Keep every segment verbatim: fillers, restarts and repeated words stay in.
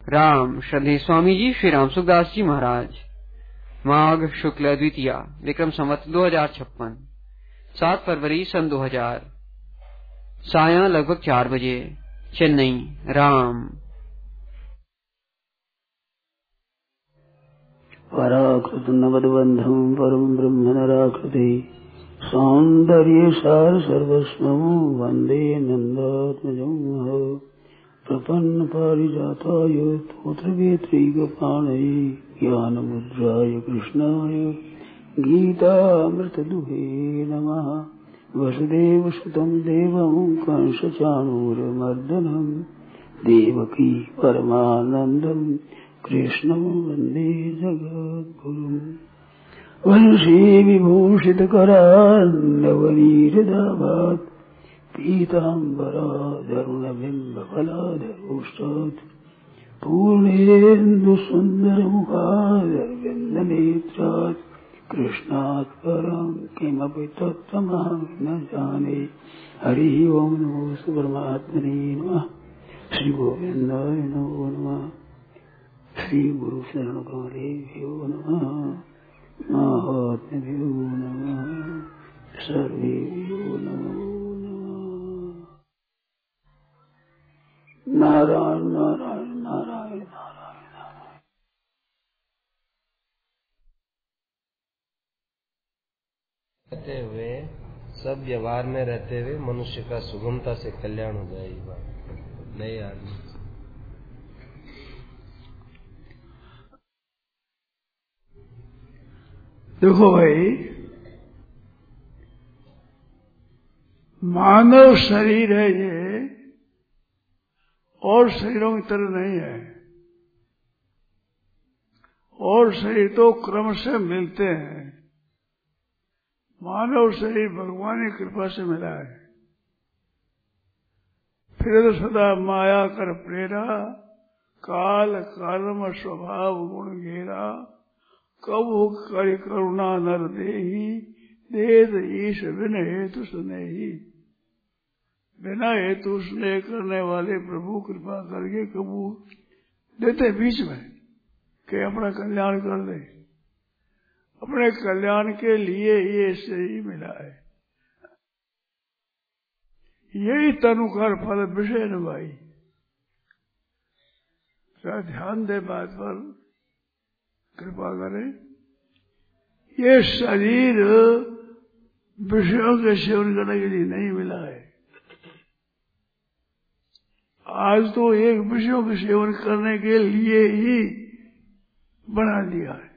राम श्रद्धेय स्वामी जी श्री राम सुखदास जी महाराज। माघ शुक्ल द्वितीया विक्रम संवत दो हजार छप्पन सात फरवरी सन दो हजार सायं लगभग चार बजे चेन्नई। राम पराकृत नवद्बंधम परम ब्रह्म नराकृति सौंदर्य सार सर्वस्वं वंदे नंदात्मजं प्रपन्न पारिजाताय तोत्रवेत्रैकपाणये ज्ञानमुद्राय कृष्णाय गीतामृतदुहे नमः। वसुदेवसुतं देवं कंसचाणूरमर्दनं देवकी परमानन्दं कृष्णं वन्दे जगद्गुरुम्। वंशी विभूषितकरान्नवनीरदाभात् पीताम्बराधरुणबिम्बफलाधरोष्टात् पूर्णेन्दुसुन्दरमुखादरविन्दनेत्रात् कृष्णात् परं किमपि तत्त्वमहं न जाने। हरिः ओं नमो परमात्मने नमः। श्रीगोविन्दाय नमो नमः। श्रीगुरुशरणकालेभ्यो नमः। महात्म्यभ्यो नमः। सर्वेभ्यो नमो नमः। नारायण नारायण नारायण नारायण नारायण। रहते हुए सब व्यवहार में रहते हुए मनुष्य का सुगमता से कल्याण हो जाएगा। नए आदमी देखो भाई, मानव शरीर है ये, और शरीरों की तरह नहीं है। और शरीर तो क्रम से मिलते हैं, मानव शरीर भगवान की कृपा से मिला है। फिर तो सदा माया कर प्रेरा, काल कर्म स्वभाव गुण घेरा, कबू कर करुणा नर देही, देत ईश बिन हेतु स्नेही। बिना हेतु स्नेह करने वाले प्रभु कृपा करके कबू देते बीच में कि अपना कल्याण कर दे। अपने कल्याण के लिए ये शरीर मिला है। यही तनुकार फल विषय न भाई। ध्यान दे बात पर, कृपा करें। ये शरीर विषयों के सेवन करने के लिए नहीं मिला है। आज तो एक विषयों के सेवन करने के लिए ही बना दिया है।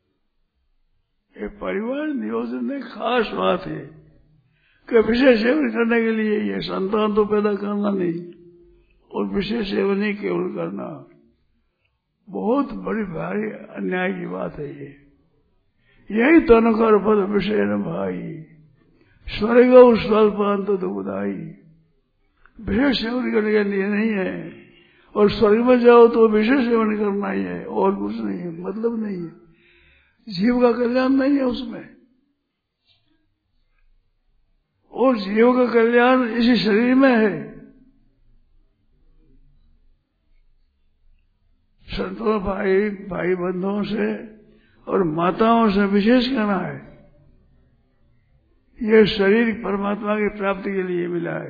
ये परिवार नियोजन में खास बात है कि विषय सेवन करने के लिए ये संतान तो पैदा करना नहीं, और विषय सेवन ही केवल करना बहुत बड़ी भारी अन्याय की बात है। ये यही तनुकर पद विषय न भाई, स्वर्ग स्वल्पान तो दुखदाई। विषय सेवन करने के लिए नहीं है, और स्वर्ग में जाओ तो विषय सेवन करना ही है, और कुछ नहीं है, मतलब नहीं है। जीव का कल्याण नहीं है उसमें, और जीव का कल्याण इसी शरीर में है। संतों भाई भाई बंधुओं से और माताओं से विशेष कहना है, यह शरीर परमात्मा की प्राप्ति के लिए मिला है।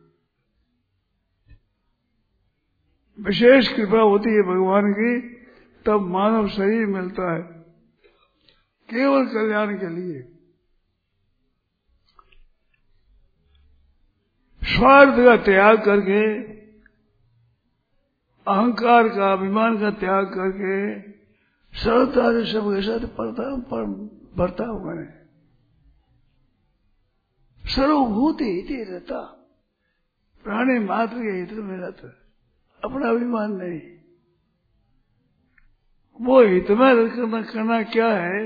विशेष कृपा होती है भगवान की, तब मानव शरीर मिलता है केवल कल्याण के लिए। स्वार्थ का त्याग करके, अहंकार का अभिमान का त्याग करके सरलता से सबके साथ बर्ताव करें। सर्वभूति हिते रहता, प्राणी मात्र के हित में रहता, अपना अभिमान नहीं। वो हित में करना, करना क्या है,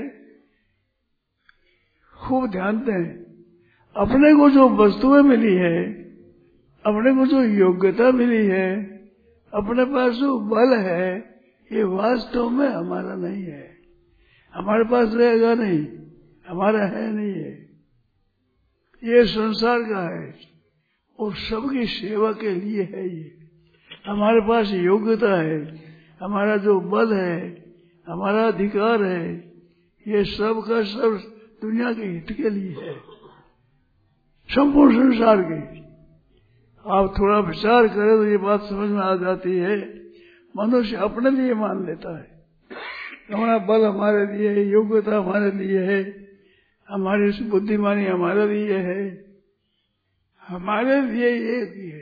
खूब ध्यान दें। अपने को जो वस्तुएं मिली है, अपने को जो योग्यता मिली है, अपने पास जो बल है, ये वास्तव में हमारा नहीं है। हमारे पास रहेगा नहीं, हमारा है नहीं है, ये संसार का है और सबकी सेवा के लिए है। ये हमारे पास योग्यता है, हमारा जो बल है, हमारा अधिकार है, ये सब का सब दुनिया के हित के लिए है, संपूर्ण संसार के। आप थोड़ा विचार करें तो ये बात समझ में आ जाती है। मनुष्य अपने लिए मान लेता है, हमारा बल हमारे लिए है, योग्यता हमारे लिए है, हमारी बुद्धिमानी हमारे लिए है, हमारे लिए ये है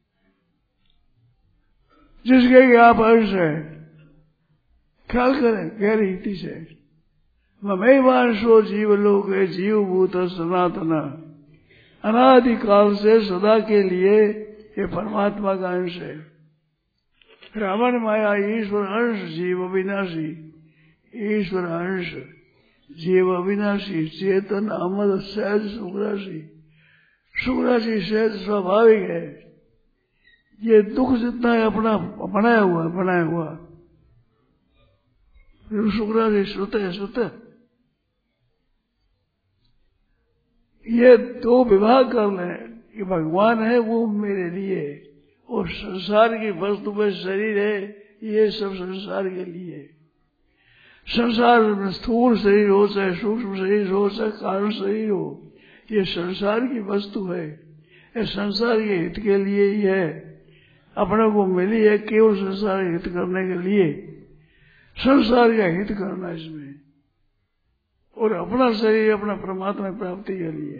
जिसके कि आप अंश है। ख्याल करें गहरी रीति से। ममैवांशो जीवलोक है, जीवभूत सनातन, अनादिकाल से सदा के लिए ये परमात्मा का अंश है। रावण माया ईश्वर अंश जीव अविनाशी, ईश्वर अंश जीव अविनाशी, चेतन अमर सहज सुखराशि। सुखराशि सहज स्वाभाविक है। ये दुख जितना है अपना बनाया हुआ बनाया हुआ, सुखराशि श्रुत है श्रुत। ये दो विभाग कर लें कि भगवान है वो मेरे लिए, और संसार की वस्तु में शरीर है, ये सब संसार के लिए। संसार में स्थूल शरीर हो चाहे सूक्ष्म शरीर हो चाहे कारण शरीर हो, ये संसार की वस्तु है, ये संसार के हित के लिए ही है। अपने को मिली है केवल संसार के हित करने के लिए, संसार का हित करना इसमें, और अपना शरीर अपना परमात्मा प्राप्ति के लिए।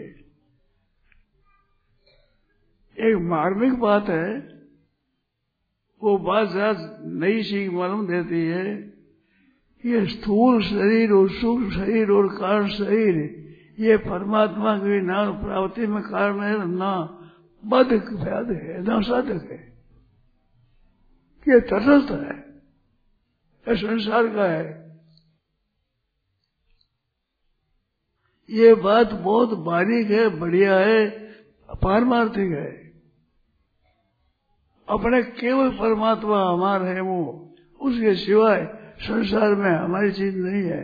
एक मार्मिक बात है, वो बात ज्यादा नई सीख मालूम देती है। ये स्थूल शरीर और सूक्ष्म शरीर और कारण शरीर, ये परमात्मा की ना प्राप्ति में कारण है, ना बाधक व्याध है, ना साधक है। ये तटस्थ है, ये संसार का है। ये बात बहुत बारीक है, बढ़िया है, पारमार्थिक है। अपने केवल परमात्मा हमारा है वो, उसके सिवाय संसार में हमारी चीज नहीं है।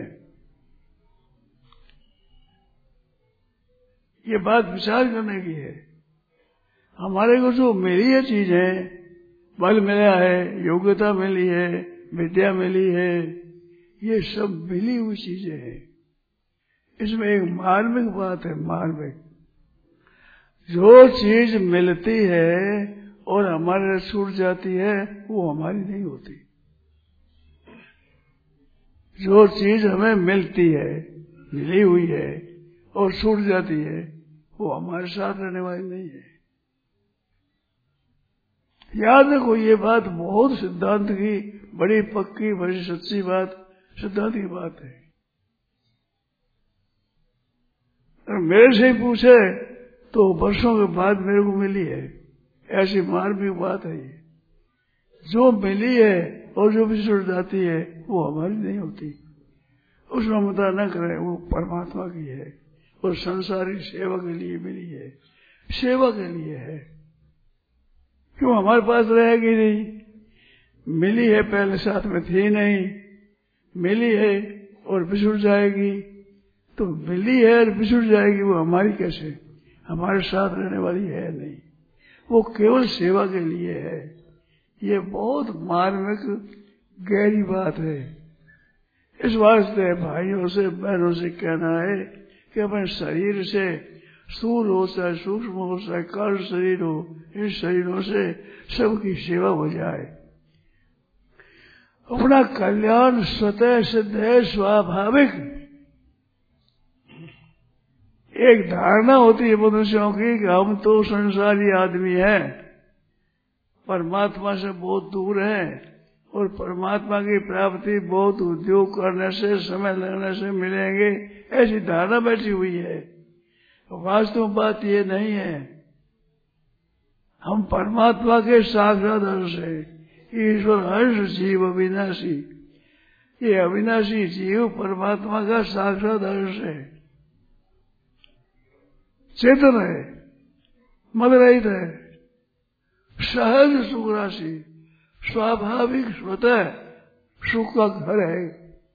ये बात विचार करने की है। हमारे को जो मिली है चीजें, बल मिला है, योग्यता मिली है, विद्या मिली है, ये सब मिली हुई चीजें हैं। इसमें एक मार्मिक बात है, मार्मिक। जो चीज मिलती है और हमारे छूट जाती है, वो हमारी नहीं होती। जो चीज हमें मिलती है, मिली हुई है और छूट जाती है, वो हमारे साथ रहने वाली नहीं है। याद रखो, ये बात बहुत सिद्धांत की बड़ी पक्की बड़ी सच्ची बात, सिद्धांत की बात है। और मेरे से ही पूछे तो वर्षों के बाद मेरे को मिली है, ऐसी मार्मिक बात है ये। जो मिली है और जो भी छूट जाती है, वो हमारी नहीं होती। उसमें मुद्दा न करें, वो परमात्मा की है और संसारी सेवा के लिए मिली है, सेवा के लिए है। क्यों हमारे पास रहेगी नहीं? मिली है, पहले साथ में थी नहीं, मिली है और बिछुड़ जाएगी। तो मिली है और बिछुड़ जाएगी, वो हमारी कैसे? हमारे साथ रहने वाली है नहीं, वो केवल सेवा के लिए है। ये बहुत मार्मिक गहरी बात है। इस वास्ते भाइयों से बहनों से कहना है कि अपने शरीर से, स्थूल हो चाहे सूक्ष्म हो चाहे कारण शरीर हो, इन शरीरों से सबकी सेवा हो जाए। अपना कल्याण स्वतः सिद्ध है, स्वाभाविक। एक धारणा होती है मनुष्यों की कि हम तो संसारी आदमी हैं, परमात्मा से बहुत दूर हैं, और परमात्मा की प्राप्ति बहुत उद्योग करने से, समय लगने से मिलेंगे, ऐसी धारणा बैठी हुई है। वास्तव बात ये नहीं है। हम परमात्मा के साक्षात अंश है। ईश्वर अंश जीव अविनाशी, ये अविनाशी जीव परमात्मा का साक्षात अंश है। चेतन है, मदरहित है, सहज सुख राशि, स्वाभाविक स्वतः सुख का घर है।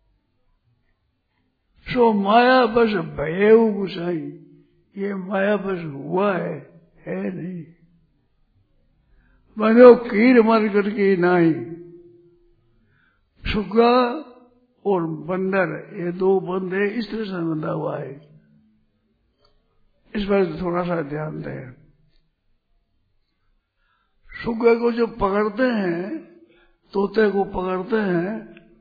सो माया बस भयऊ गुसाई, ये माया बस हुआ है, है नहीं। मनो कीर मरकट की नाई, सुग्गा और बंदर, ये दो बंदे इस तरह से बंधा हुआ है। इस पर थोड़ा सा ध्यान दें। सुग्गा को जो पकड़ते हैं, तोते को पकड़ते हैं,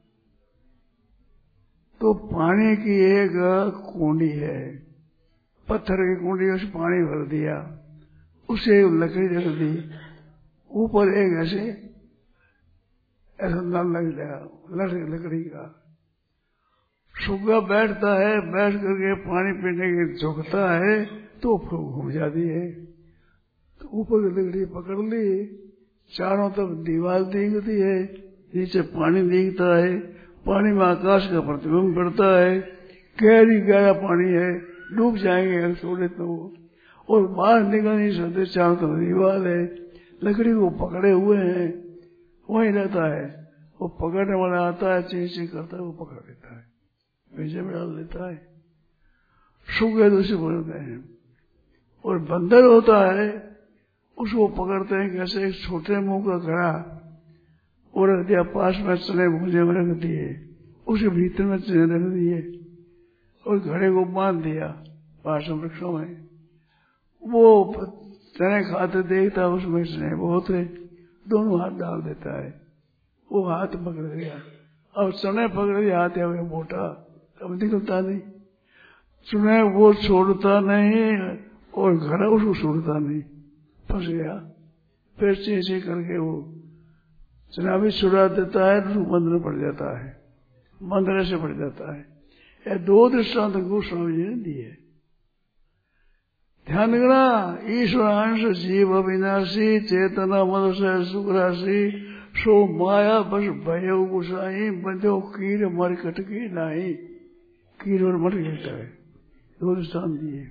तो पानी की एक कुंडी है, पत्थर की कुंडी, उस पानी भर दिया, उसे लकड़ी रख दी, ऊपर एक ऐसे ऐसा नल लग गया लकड़ी का। सुग्गा बैठता है, बैठ करके पानी पीने के झुकता है तो घूम जाती है। तो ऊपर की लकड़ी पकड़ ली, चारों तरफ दीवार दिखती है, नीचे पानी दिखता है, पानी में आकाश का प्रतिबिंब पड़ता है, गहरी गहरा पानी है, डूब जाएंगे अगर छोड़े तो, और बाहर निकल नहीं सकते, चारों तरफ दीवार है, लकड़ी को पकड़े हुए हैं, वहीं रहता है। वो पकड़ने वाला आता है, चीं चीं करता है, वो पकड़ लेता है, पीछे में डाल देता है। सुग्गे दूसरे बोलते हैं। और बंदर होता है, उसको पकड़ते हैं कैसे, एक छोटे मुंह का घड़ा और रख दिया, पास में चने भूजे में रख दिए, उसके भीतर में चने रख दिए और घड़े को बांध दिया पास वृक्षों में। वो चने खाते देखता, उसमें चने बहुत है, दोनों हाथ डाल देता है, वो हाथ पकड़ गया। अब चने पकड़ दिया, हाथ है मोटा, अब निकलता नहीं, चने वो छोड़ता नहीं और घड़ा उसको छोड़ता नहीं, फंस गया। फिर चीची करके वो चना भी छुड़ा देता है, तो बंधन पड़ जाता है, बंधने से पड़ जाता है। ये दो दृष्टांत गोस्वामी जी ने दिए। ध्यान रखना, ईश्वरांश जीव अविनाशी, चेतना मनुष्य सुखराशि, सो माया बस भयो गुसाई, बंधो कीर मर कटकी नाही। कीर और मर कहता है, दो दृष्टांत दिए।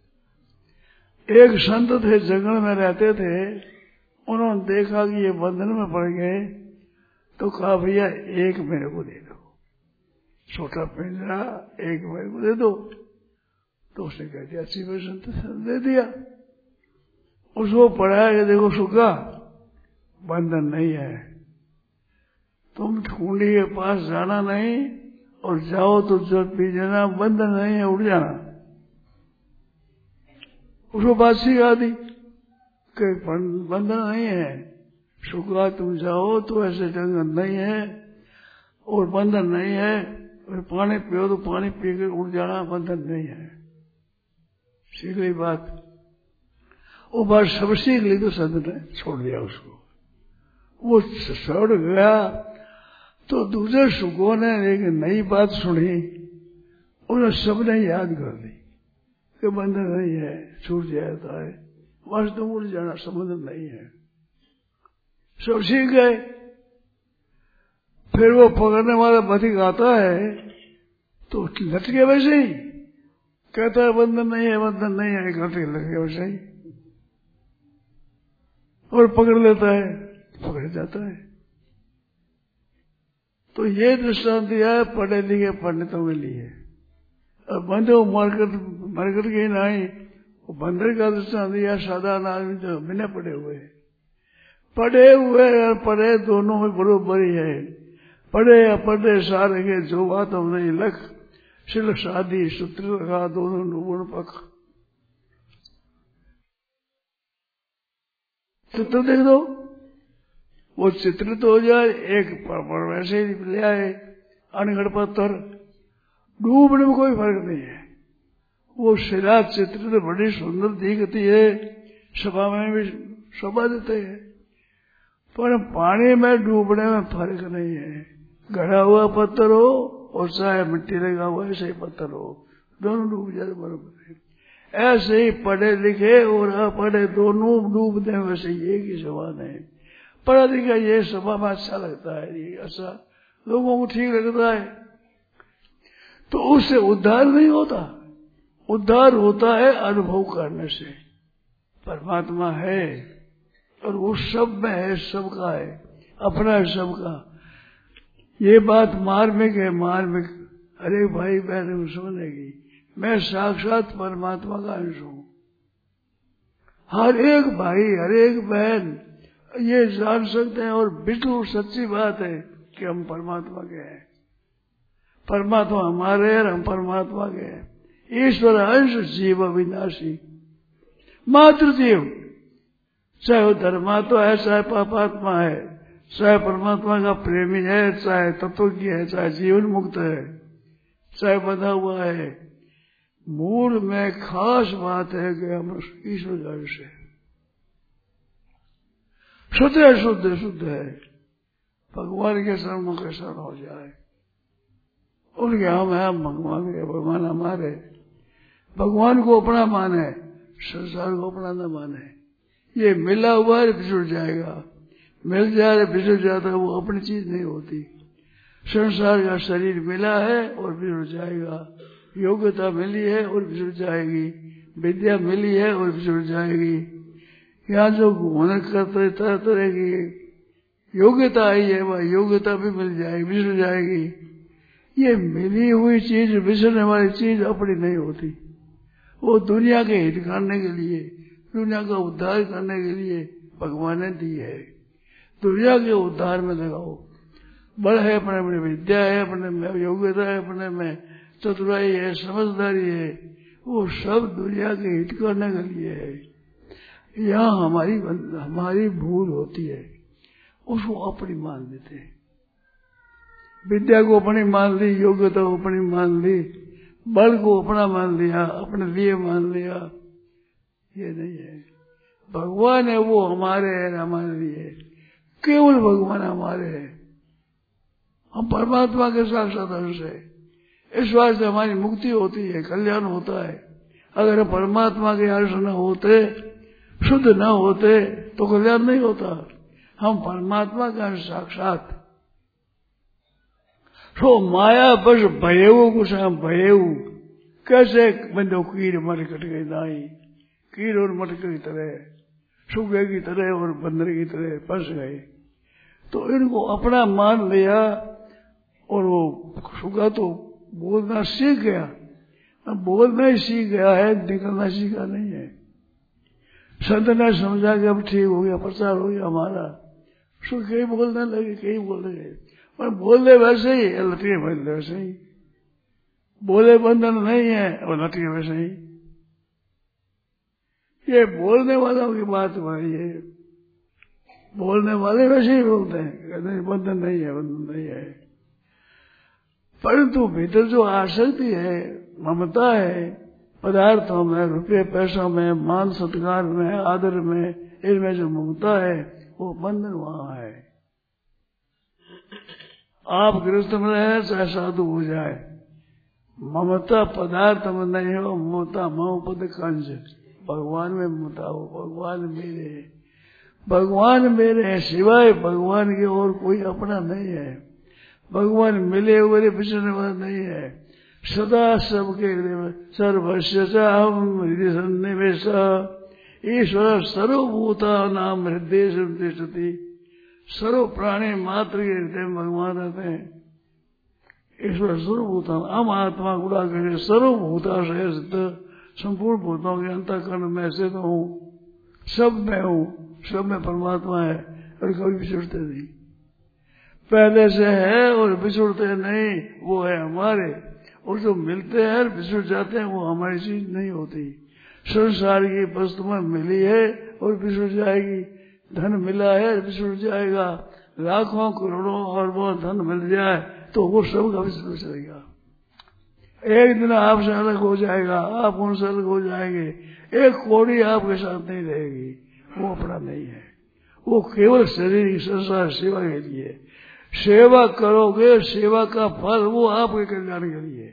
एक संत थे, जंगल में रहते थे, उन्होंने देखा कि ये बंधन में पड़ गए, तो कहा भैया एक मेरे को दे दो, छोटा पिंजरा एक मेरे को दे दो। तो उसने कह दिया, अच्छी बात, संत दे दिया। उसको पढ़ाया कि देखो सुग्गा, बंधन नहीं है, तुम कुंडी के पास जाना नहीं, और जाओ तो जल पी जाना, बंधन नहीं है, उड़ जाना। उसको बात सिखा दी कि बंधन नहीं है, सुग्गा तुम जाओ तो ऐसे जंगल नहीं है और बंधन नहीं है, और पानी पियो तो पानी पी के उड़ जाना, बंधन नहीं है। सीख ली बात। वो बात सब सीख ली तो संत ने छोड़ दिया उसको। वो छोड़ गया तो दूसरे सुगों ने एक नई बात सुनी, उन्हें सबने याद कर दी कि बंधन नहीं है, छूट जाता है, बस तुम उड़ जाना, समुद्र नहीं है। सब सीख गए। फिर वो पकड़ने वाला बधिक आता है तो लट गया वैसे ही, कहता है बंधन नहीं है, बंधन नहीं है, लट गया वैसे ही, और पकड़ लेता है, पकड़ जाता है। तो ये दृष्टांत दिया है पढ़े लिखे पंडितों के लिए। अब बंदे वो मरकर मरकर के नहीं, वो बंदर का दृष्टांत दिया साधारण आदमी जो बिना पढ़े हुए, पढ़े हुए और पढ़े दोनों में बरोबरी है। पढ़े या पढ़े सारे के जो बात हम नहीं लख, सिल शादी सूत्र लगा, दोनों डूबन पख। चित्र देख दो, वो चित्रित हो जाए, एक वैसे ही ले आए अनगढ़ पत्थर, डूबने में कोई फर्क नहीं है। वो शिला चित्रित बड़ी सुंदर दिखती है, सभा में भी शोभा देते हैं, पर पानी में डूबने में फर्क नहीं है। गढ़ा हुआ पत्थर हो और चाहे मिट्टी लगा हुआ ऐसे ही पत्थर हो, दोनों डूब जाते बराबर है। ऐसे ही पढ़े लिखे और अपढ़े दोनों डूबते हैं, वैसे एक ही समान है। पढ़ा लिखा ये सभा में अच्छा लगता है, ये अच्छा लोगों को ठीक लगता है, तो उससे उद्धार नहीं होता। उद्धार होता है अनुभव करने से। परमात्मा है और वो सब में है, सबका है, अपना है सबका। ये बात मार्मिक है, मार्मिक अरे भाई बहन समझेगी। मैं साक्षात परमात्मा का अंश हूं। हर एक भाई हर एक बहन ये जान सकते हैं, और बिल्कुल सच्ची बात है कि हम परमात्मा के हैं, परमात्मा हमारे और हम परमात्मा के हैं। ईश्वर अंश जीव अविनाशी, मातृ जीव, चाहे वो धर्मात्मा है चाहे पापात्मा है, चाहे परमात्मा का प्रेमी है चाहे तत्वज्ञ है, चाहे जीवन मुक्त है चाहे बंधा हुआ है, मूल में खास बात है कि हम ईश्वर का अंश है। शुद्ध है, शुद्ध शुद्ध है, भगवान के शरण के शरण हो जाए, उनके हम है, हम भगवान के, भगवान हमारे। भगवान को अपना माने, संसार को अपना न माने। ये मिला हुआ है बिछुड़ जाएगा, मिल जाए बिछुड़ जाता है, वो अपनी चीज नहीं होती। संसार का शरीर मिला है और बिछुड़ जाएगा, योग्यता मिली है और बिछुड़ जाएगी, विद्या मिली है और बिछुड़ जाएगी। यहाँ जो हुनर करते तरह तरह की योग्यता आई है वह योग्यता भी मिल जाएगी, बिछुड़ जाएगी। ये मिली हुई चीज, बिछड़ने वाली चीज अपनी नहीं होती, वो दुनिया के हित करने के लिए, दुनिया का उद्धार करने के लिए भगवान ने दी है। दुनिया के उद्धार में लगाओ, बल है अपने में, विद्या है अपने में, योग्यता है अपने में, चतुराई है, समझदारी है, वो सब दुनिया के हित करने के लिए है। यहाँ हमारी हमारी भूल होती है, उसको अपनी मान लेते हैं। विद्या को अपनी मान ली, योग्यता को अपनी मान ली, बल को अपना मान लिया, अपने लिए मान लिया। ये नहीं है, भगवान है वो हमारे है, हमारे लिए केवल भगवान हमारे है, हम परमात्मा के साक्षात अंश है। इस बात से हमारी मुक्ति होती है, कल्याण होता है। अगर हम परमात्मा के अंश न होते, शुद्ध न होते तो कल्याण नहीं होता। हम परमात्मा का अंश साक्षात। तो माया बस भयऊ कुछ हम भयऊ, कैसे बंदो कीर मर कट गई नाई, कीर और मटके की तरह, सुगे की तरह और बंदर की तरह फंस गए। तो इनको अपना मान लिया और वो सुगा तो बोलना सीख गया, अब बोलना ही सीख गया है, निकलना सीखा नहीं है। संत ने समझा कि अब ठीक हो गया, प्रचार हो गया हमारा, सो कहीं बोलने लगे, कहीं बोलने लगे, पर बोले वैसे ही, लटके बंद वैसे ही, बोले बंधन नहीं है और लटके वैसे ही। ये बोलने वालों की बात भाई है, बोलने वाले वैसे ही बोलते हैं, कहते हैं बंधन नहीं है, बंधन नहीं है। परंतु भीतर जो आसक्ति है, ममता है, पदार्थों में, रुपये पैसों में, मान सत्कार में, आदर में, इनमें जो ममता है वो बंधन वहां है। आप गृहस्थ में रहे चाहे साधु हो जाए, ममता पदार्थ में नहीं हो, ममता मम पद कंज, भगवान में ममता हो, भगवान मेरे, भगवान मेरे सिवाय भगवान की और कोई अपना नहीं है। भगवान मिले हुए बिछड़ने वाला नहीं है, सदा सबके हृदय, सर्वस्य हम हृदय सन्निवेश, ईश्वर सर्वभूता नाम हृदय संतिष्ठति, सर्व प्राणी मात्र के हृदय में भगवान रहते हैं। ईश्वर सर्वभूता, हम आत्मा गुड़ा करे, सर्वभूता से सिद्ध, संपूर्ण भूतों के अंतःकरण में स्थित हूँ, सब में हूँ, सब में परमात्मा है और कभी बिछड़ते नहीं, पहले से है और बिछुड़ते नहीं, वो है हमारे। और जो मिलते हैं और बिछुड़ जाते हैं वो हमारी चीज नहीं होती। संसार की वस्तु में मिली है और बिछुड़ जाएगी, धन मिला है बिछुड़ जाएगा, लाखों करोड़ों और वो धन मिल जाए तो वो सब का बिछुड़ जाएगा। एक दिन आपसे अलग हो जाएगा, आप उनसे अलग हो जाएंगे, एक कौड़ी आपके साथ नहीं रहेगी, वो अपना नहीं है, वो केवल शरीर की संसार सेवा के लिए। सेवा करोगे, सेवा का फल वो आपके कल्याण के लिए।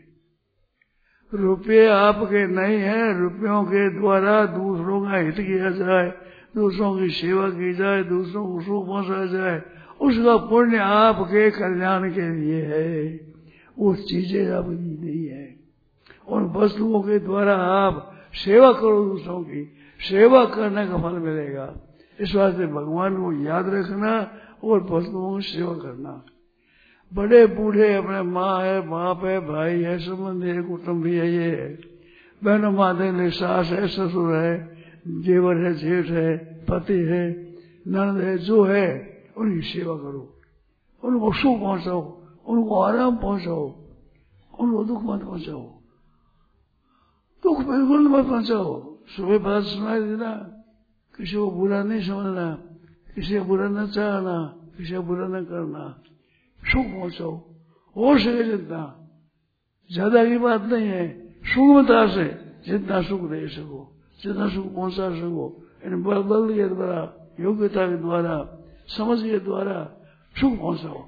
रुपये आपके नहीं है, रुपयों के द्वारा दूसरों का हित किया जाए, दूसरों की सेवा की जाए, दूसरों को सुख पहुंचाया जाए, उसका पुण्य आपके कल्याण के लिए है, वो चीजें आपकी नहीं है। उन वस्तुओं के द्वारा आप सेवा करो, दूसरों की सेवा करने का फल मिलेगा। इस वास्ते भगवान को याद रखना और वस्तुओं की सेवा करना। बड़े बूढ़े अपने माँ है, बाप है, भाई है, संबंधी है, कुटुंबी है, ये है, बहनों माते, सास है, ससुर है, जेवर है, जेठ है, पति है, ननद है, जो है उनकी सेवा करो, उनको सुख पहुंचाओ, उनको आराम पहुंचाओ, उनको दुख मत पहुंचाओ, दुख बिल्कुल मत पहुंचाओ। सुबह बात सुनाई देना, किसी को बुरा नहीं समझना, किसी को बुरा न चाहना, किसी को बुरा न करना, सुख पहुंचाओ हो सके जितना। ज्यादा की बात नहीं है, सुगमता से जितना सुख दे सको, जितना सुख पहुंचा सको, इन बल बल के द्वारा, योग्यता के द्वारा, समझ के द्वारा सुख पहुंचाओ।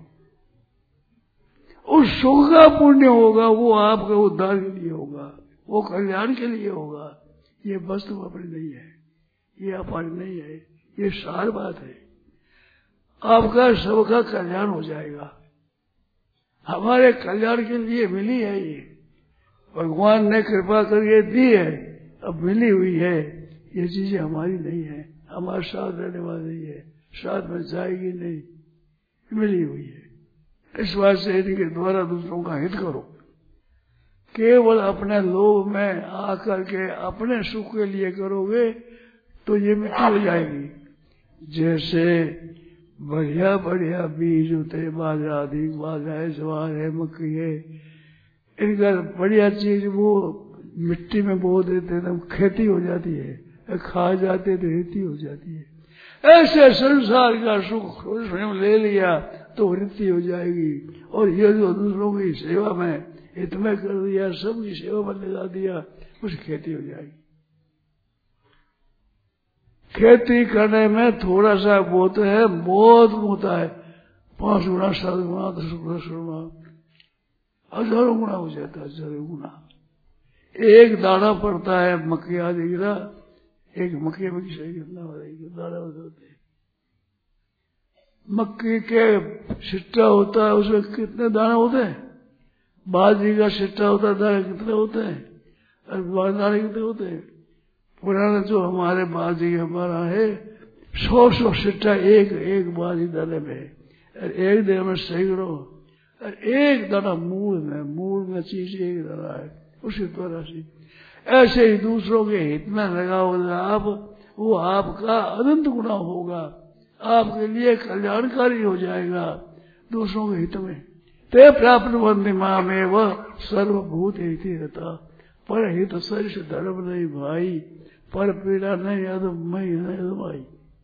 उस सुख का पुण्य होगा, वो आपके उद्धार के लिए होगा, वो कल्याण के लिए होगा। ये वस्तु अपनी नहीं है, ये अपनी नहीं है, ये सार बात है। आपका सबका कल्याण हो जाएगा, हमारे कल्याण के लिए मिली है। ये भगवान ने कृपा करके दी है, अब मिली हुई है। ये चीजें हमारी नहीं है, हमारे साथ रहने वाली नहीं है, साथ में जाएगी नहीं, मिली हुई है। इस बात से इनके द्वारा दूसरों का हित करो। केवल अपने लोभ में आकर के अपने सुख के लिए करोगे तो ये मिट्टी हो जाएगी। जैसे बढ़िया बढ़िया बीज होते, बाजरा अधिक, बाजरा है, ज्वार है, मक्की है, इनका बढ़िया चीज वो मिट्टी में बो देते तो खेती हो जाती है, खा जाते तो खेती हो जाती है। ऐसे संसार का सुख स्वयं ले लिया तो वृत्ति हो जाएगी, और ये जो दूसरों की सेवा में हित में कर दिया, सबकी सेवा में लगा दिया, उस खेती हो जाएगी। खेती करने में थोड़ा सा बोते है, बहुत होता है, पांच गुना, सात गुना, दस गुना, गुना, हजारों गुना हो जाता है, हजारों गुना। एक दाना पड़ता है मक्की आदि गिरा, एक मक्की में किसी कितना दाना होते हैं। मक्की के सिट्टा होता है, उसमें कितने दाना होते हैं? बाजरी का सिट्टा होता है, दाने कितने होते हैं? और दाने कितने होते हैं? पुराना जो हमारे बाजरी हमारा है, सौ सौ सिट्टा एक एक बाजरी दाने में, और एक दिन में सैकड़ों, और एक दाना मूल में, मूल में चीज एक दाना है, उसी तरह से ऐसे ही दूसरों के हित में लगाओगे आप, वो आपका अनंत गुना होगा, आपके लिए कल्याणकारी हो जाएगा दूसरों के हित में। ते प्राप्त बंदी माँ में वह सर्वभूत हित रहता, पर हित सरिष धर्म नहीं भाई, पर पीड़ा नहीं अदम मई नहीं अदमाई।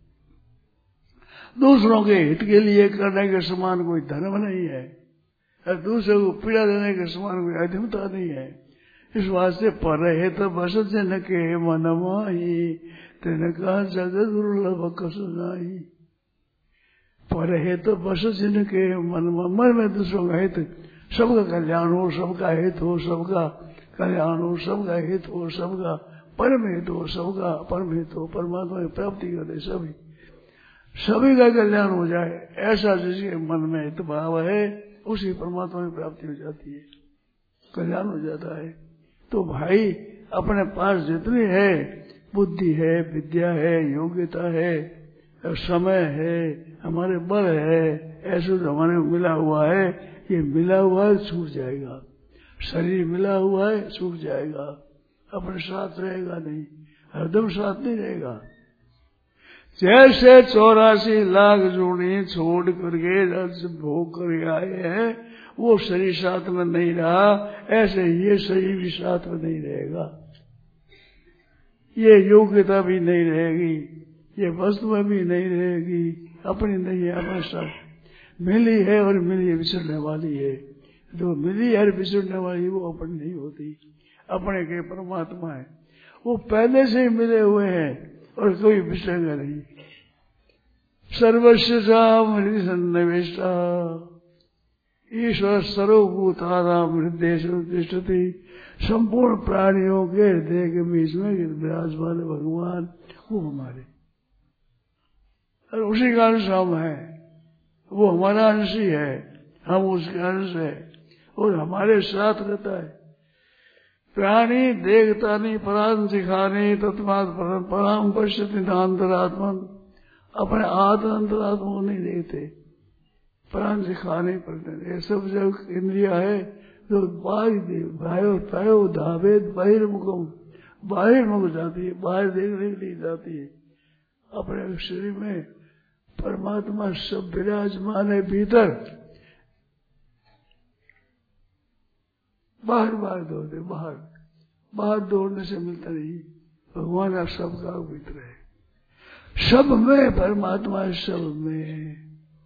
दूसरों के हित के लिए करने के समान कोई धर्म नहीं है, और दूसरे को पीड़ा देने के समान कोई अधीनता नहीं है। इस वास्ते पर हित बस जन के मन माही, तेन कहा जगत दुर्लभ कसु नाही। पर हित बस जन के मन, मन में दूसरों का हित, सबका कल्याण हो, सबका हित हो, सबका कल्याण हो, सबका हित हो, सबका परम हित हो, सबका परम हित हो, परमात्मा की प्राप्ति करते सभी सभी का कल्याण हो जाए, ऐसा जिसके मन में हित भाव है उसी परमात्मा की प्राप्ति हो जाती है, कल्याण हो जाता है। तो भाई अपने पास जितनी है, बुद्धि है, विद्या है, योग्यता है, समय है, हमारे बल है, ऐसे जो हमारे मिला हुआ है, ये मिला हुआ है छूट जाएगा, शरीर मिला हुआ है छूट जाएगा, अपने साथ रहेगा नहीं, हरदम साथ नहीं रहेगा। जैसे चौरासी लाख जोड़ी छोड़ करके रस भोग कर आए हैं, वो शरीर साथ में नहीं रहा, ऐसे ये शरीर भी साथ में नहीं रहेगा, ये योग्यता भी नहीं रहेगी, ये वस्तु भी नहीं रहेगी, अपनी नहीं है, अपने साथ मिली है और मिली है बिछड़ने वाली है। जो मिली है बिछड़ने वाली वो अपनी नहीं होती, अपने के परमात्मा है, वो पहले से ही मिले हुए हैं और कोई बिछड़ेगा नहीं। सर्वस्व हृदय सन्निवेशा ईश्वर सर्वभूतानां हृदय तिष्ठति। संपूर्ण प्राणियों के हृदय के बीच में विराजमान भगवान वो हमारे, और उसी का अंश हम है, वो हमारा अंश ही है, हम उसके अंश है और हमारे साथ रहता है। प्राणी देखता नहीं, पराम सिखाने तत्मात पराम पश्यति अंतरात्मन, अपने आत्म अंतरात्मा को नहीं देखते, प्राण सिखाने पर ये सब जो इंद्रिया है जो बाहर पायो धावे बहिर्मुखम, बाहिर्मुख जाती है, बाहर देखने के लिए जाती है। अपने शरीर में परमात्मा सब विराजमान है भीतर, बाहर बाहर दौड़ते, बाहर बाहर दौड़ने से मिलता नहीं। भगवान आप सबका भीतर है, सब में परमात्मा है, सब में।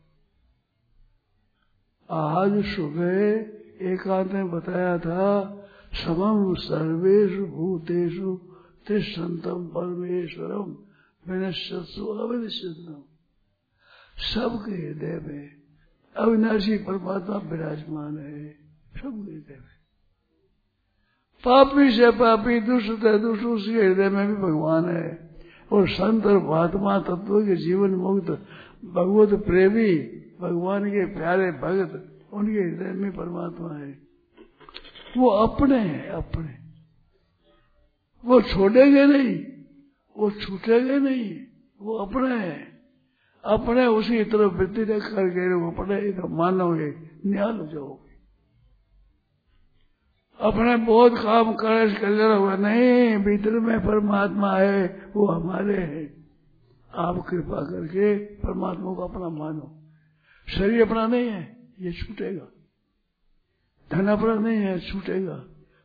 आज सुबह एकांत ने बताया था, समम सर्वेषु भूतेषु तिष्ठन्तम् परमेश्वरम विनश्यत्सु अविनश्यतम्। सबके हृदय में अविनाशी परमात्मा विराजमान है, सबके हृदय में। पापी से पापी, दुष्ट है दुष्ट, उसके हृदय में भी भगवान है। और संत और महात्मा तत्व के जीवन मुक्त भगवत प्रेमी, भगवान के प्यारे भगत, उनके हृदय में परमात्मा है। वो अपने हैं, अपने, वो छोड़ेंगे नहीं, वो छूटेंगे नहीं, वो अपने हैं। अपने उसी तरफ वृत्ति रख करके अपने तो मानोगे, निहाल हो जाओगे। अपने बहुत काम करे कल्याण हुआ नहीं, भीतर में परमात्मा है, वो हमारे है। आप कृपा करके परमात्मा को अपना मानो। शरीर अपना नहीं है, ये छूटेगा। धन अपना नहीं है, छूटेगा।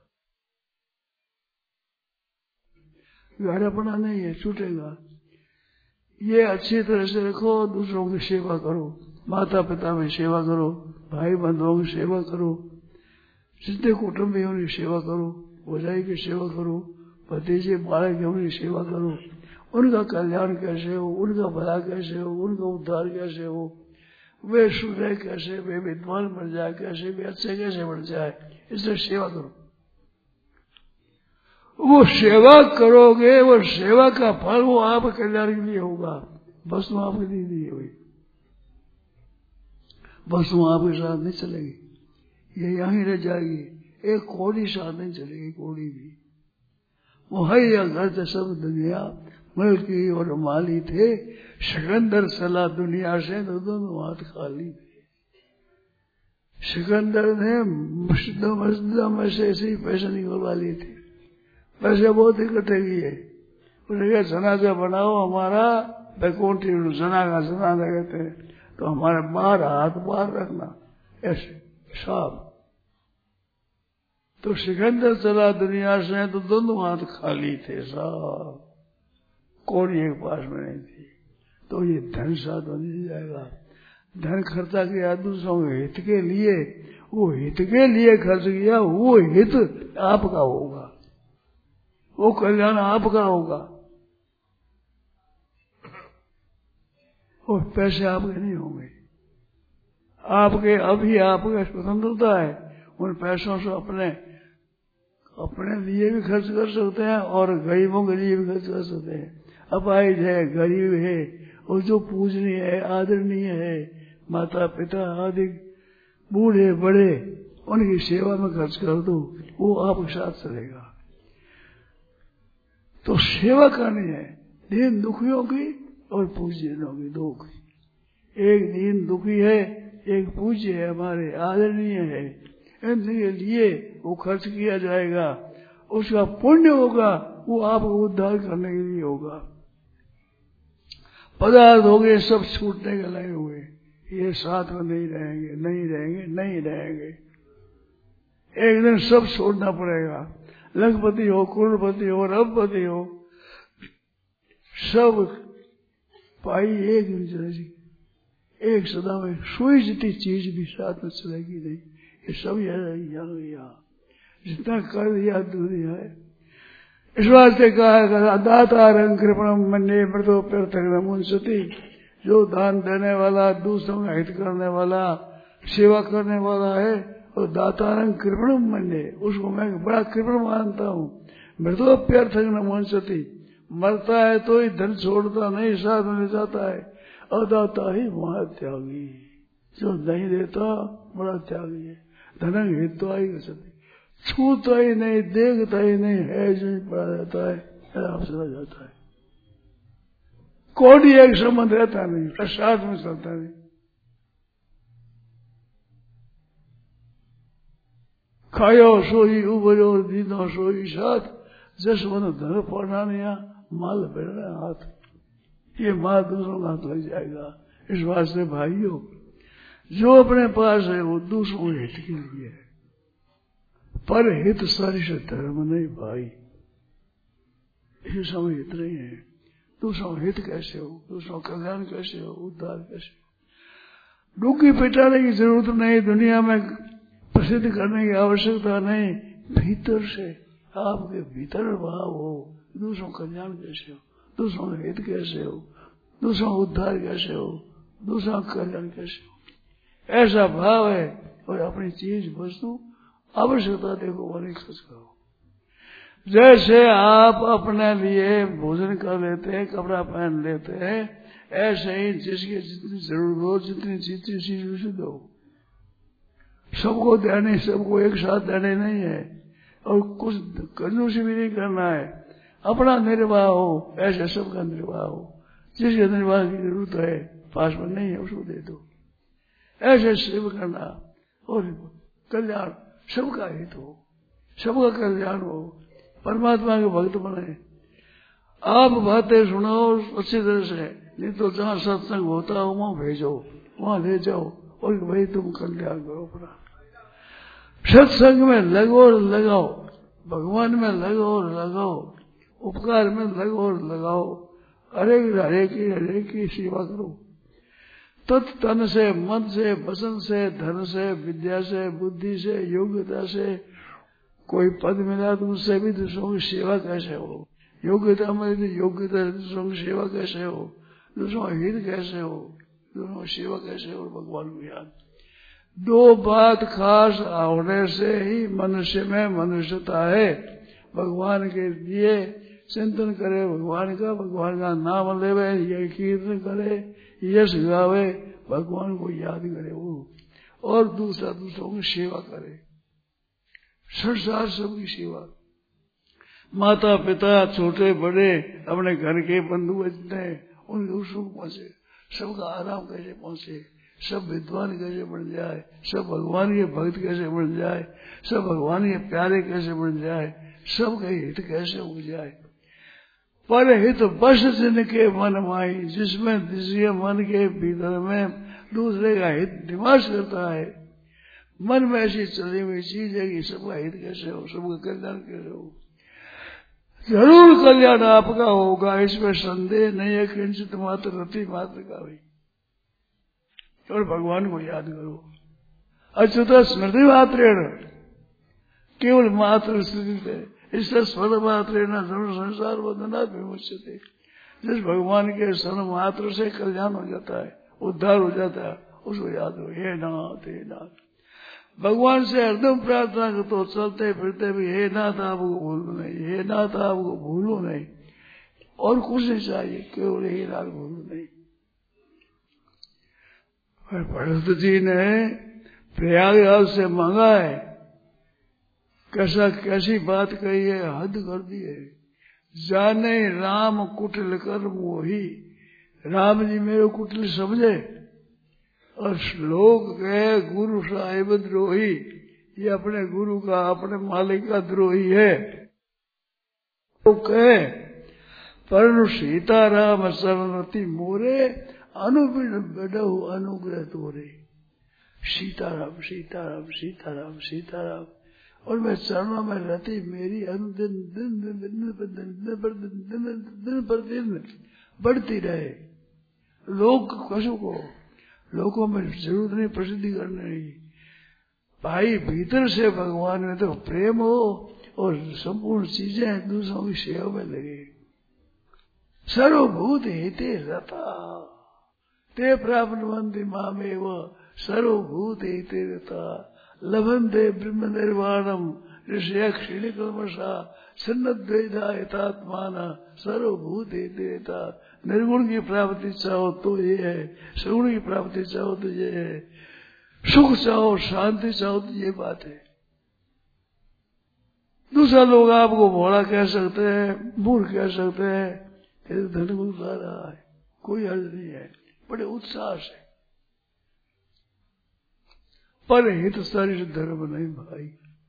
घर अपना नहीं है, छूटेगा। ये अच्छी तरह से रखो, दूसरों की सेवा करो, माता पिता में सेवा करो, भाई बंधुओं की सेवा करो, जितने कुटुंब है उनकी सेवा करो, भौजाई की सेवा करो, भतीजे बालक है उनकी सेवा करो। उनका कल्याण कैसे हो, उनका भला कैसे हो, उनका उद्धार कैसे हो, वे सुधरे कैसे, वे विद्वान बन जाए कैसे, वे अच्छे कैसे बन जाए, इसलिए सेवा करो। वो सेवा करोगे, वो सेवा का फल वो आप कल्याण के लिए होगा। वस्तु आपके लिए नहीं हुई, वस्तु आपके साथ नहीं चलेगी, ये यहीं रह जाएगी। एक कौड़ी साथ नहीं चलेगी, कौड़ी भी। वो है या घर सब दुनिया मुल्की और माली थे, सिकंदर चला दुनिया से तो दोनों हाथ खाली थे। सिकंदर ने मस्जिदों मस्जिदों में से ऐसे ही पैसे निकलवा लिए थे, पैसे बहुत इकट्ठे किए। उसने कहा जनाजा बनाओ हमारा, बैकुंठी जना का जनाजा कहते हैं, तो हमारे बाहर हाथ बाहर रखना, ऐसे साफ। तो सिकंदर चला दुनिया से तो दोनों हाथ खाली थे, साफ, कौड़ी एक पास में नहीं थी। तो ये धन साथ बन जाएगा। धन खर्चा किया दूसरों के हित के लिए, वो हित के लिए खर्च किया, वो हित आपका होगा, वो कल्याण आपका होगा। और पैसे आपके नहीं होंगे, आपके अभी आपका स्वतंत्रता है। उन पैसों से अपने अपने लिए भी खर्च कर सकते हैं और गरीबों के लिए भी खर्च कर सकते हैं। अपाहिज है, गरीब है, और जो पूजनीय है, आदरणीय है, माता पिता आदि बूढ़े बड़े, उनकी सेवा में खर्च कर दो, वो आपके साथ चलेगा। तो सेवा करनी है दीन दुखियों की और पूज्यजनों की, दो की। एक दीन दुखी है, एक पूज्य है, हमारे आदरणीय है, इनके लिए वो खर्च किया जाएगा। उसका पुण्य होगा, वो आपको उद्धार करने के लिए होगा। पदार्थ हो गए सब छूटने के लगे हुए, ये साथ में नहीं रहेंगे, नहीं रहेंगे, नहीं रहेंगे। एक दिन सब छोड़ना पड़ेगा। लखपति हो, करोड़पति हो, रबपति हो, सब पाई एक दिन चलेगी। एक सदा में सुई जितनी चीज भी साथ में चलेगी नहीं, ये सब यहाँ यहाँ जितना कर दिया दुनिया है। इस वास्ते कहा दाता रंग कृपणम मन्ये मृतो प्रत्यग्न मुंसति, जो दान देने वाला, दूसरों का हित करने वाला, सेवा करने वाला है, और दाता रंग कृपणम मन्ये, उसको मैं बड़ा कृपण मानता हूँ। मृतो प्रत्यग्न मुंसति, मरता है तो ही धन छोड़ता नहीं, साथ में जाता है। अदाता ही महात्यागी, जो नहीं देता बड़ा त्यागी है। धन हित तो आई सती, छूता ही नहीं, देखता ही नहीं, है जो ही पड़ा रहता है, आराम चला जाता है। कौड़ी एक संबंध रहता नहीं, प्रसाद में चलता नहीं। खायो सोई उबरो दीनो सोई साथ, जस मन धन पढ़ना नहीं, माल बेड़ना हाथ, ये माल दूसरों का हाथ लग जाएगा। इस वास्ते भाइयों, जो अपने पास है वो दूसरों के हित के लिए है, पर हित सारी से धर्म नहीं भाई, ये समय हित नहीं है। दूसरों हित कैसे हो, दूसरों कल्याण कैसे हो, उद्धार कैसे हो। डुग्गी पिटाने की जरूरत नहीं, दुनिया में प्रसिद्ध करने की आवश्यकता नहीं। भीतर से आपके भीतर भाव हो, दूसरों कल्याण कैसे हो, दूसरों हित कैसे हो, दूसरों उद्धार कैसे हो, दूसरों कल्याण कैसे हो, ऐसा भाव है। और अपनी चीज वस्तु आवश्यकता देखो वो नहीं खर्च करो। जैसे आप अपने लिए भोजन कर लेते हैं, कपड़ा पहन लेते हैं, ऐसे ही जिसकी जितनी जरूरत हो, जितनी जितनी चीज उसे दो। सबको देने, सबको एक साथ देने नहीं है, और कुछ कंजूसी भी नहीं करना है। अपना निर्वाह हो, ऐसे सबका निर्वाह हो। जिसके निर्वाह की जरूरत है, पास में नहीं है, उसको दे दो। ऐसे सेव करना और कल्याण सबका हित हो, सबका कल्याण हो, परमात्मा के भक्त बने। आप बातें सुनो अच्छी तरह से, नहीं तो जहाँ सत्संग होता हो वहां भेजो, वहां ले जाओ, और भाई तुम कल्याण करो अपना। सत्संग में लगो और लगाओ, भगवान में लगो और लगाओ, उपकार में लगो और लगाओ। हरे हरे की हरे की सेवा करो। तत् तन से, मन से, वचन से, धन से, विद्या से, बुद्धि से, योग्यता से। कोई पद मिला तो उससे भी दूसरों की सेवा कैसे हो, योग्यता में तो योग्यता दूसरों की सेवा कैसे हो, दूसरों का हित कैसे हो, दूसरों की सेवा कैसे हो, भगवान को याद। दो बात खास होने से ही मनुष्य में मनुष्यता है। भगवान के लिए चिंतन करे, भगवान का भगवान का नाम लेवे, ये कीर्तन करे, यश गावे, भगवान को याद करे वो, और दूसरा दूसरों की सेवा करे। संसार सबकी सेवा, माता पिता छोटे बड़े, अपने घर के बंधु जितने, उनके सुख पहुंचे, सबका आराम कैसे पहुंचे, सब विद्वान कैसे बन जाए, सब भगवान के भक्त कैसे बन जाए, सब भगवान के प्यारे कैसे बन जाए, सबका हित कैसे हो जाए। पर हित बस जिनके मन माई, जिसमें जिसके मन के भीतर में दूसरे का हित निवास करता है। मन में ऐसी चली हुई चीज है कि सबका हित कैसे हो, सबका कल्याण कैसे हो। जरूर कल्याण आपका होगा, इसमें संदेह नहीं है, किंचित मात्र रति मात्र का भी। और भगवान को याद करो। अच्युत स्मृति मात्रेण, केवल मात्र स्मृति है, इससे स्मृति मात्रेण सर्व संसार बंधना विमुच्यते। जिस भगवान के स्मरण मात्र से कल्याण हो जाता है, उद्धार हो जाता है, उसको याद हो। हे नाथ हे नाथ, भगवान से हरदम प्रार्थना कर, तो चलते फिरते भी हे नाथ आपको भूलो नहीं, हे नाथ आपको भूलो नहीं, और कुछ नहीं चाहिए, केवल हे नाथ भूलो नहीं। भरत जी ने प्रयागराज से मांगा है, कैसा कैसी बात कही है, हद कर दी है। जाने राम कुटिल कर मोही, राम जी मेरे कुटिल समझे, और श्लोक कहे गुरु साहिब द्रोही, ये अपने गुरु का, अपने मालिक का द्रोही है। तो कहे परनु सीताराम शरणति मोरे, अनुबिन बडहु अनुग्रह तोरे। सीताराम सीताराम सीताराम सीताराम, और मैं चरणों में रति मेरी अनुदिन दिन दिन दिन दिन पर दिन दिन पर दिन बढ़ती रहे। लोग कसु को, लोगों में जरूरत नहीं प्रसिद्धि करने की भाई, भीतर से भगवान में तो प्रेम हो, और संपूर्ण चीजें दूसरों की सेवा में लगे। सर्वभूत हिते रता ते प्राप्नुवन्ति मामेव, सर्वभूत हिते रता लभन्ते ब्रह्म निर्वाणम ऋषय क्षीणकल्मषा सन्नद्वैता हितात्मान, सर्वभूत हिते रता। निर्गुण की प्राप्ति चाहो तो ये है, सगुण की प्राप्ति चाहो तो ये है, सुख चाहो शांति चाहो तो ये बात है। दूसरा लोग आपको भोला कह सकते हैं, मूर्ख कह सकते हैं, ये धन को उठा रहा है, कोई अर्थ नहीं है, बड़े उत्साह से। पर हित सारी धर्म नहीं भाई,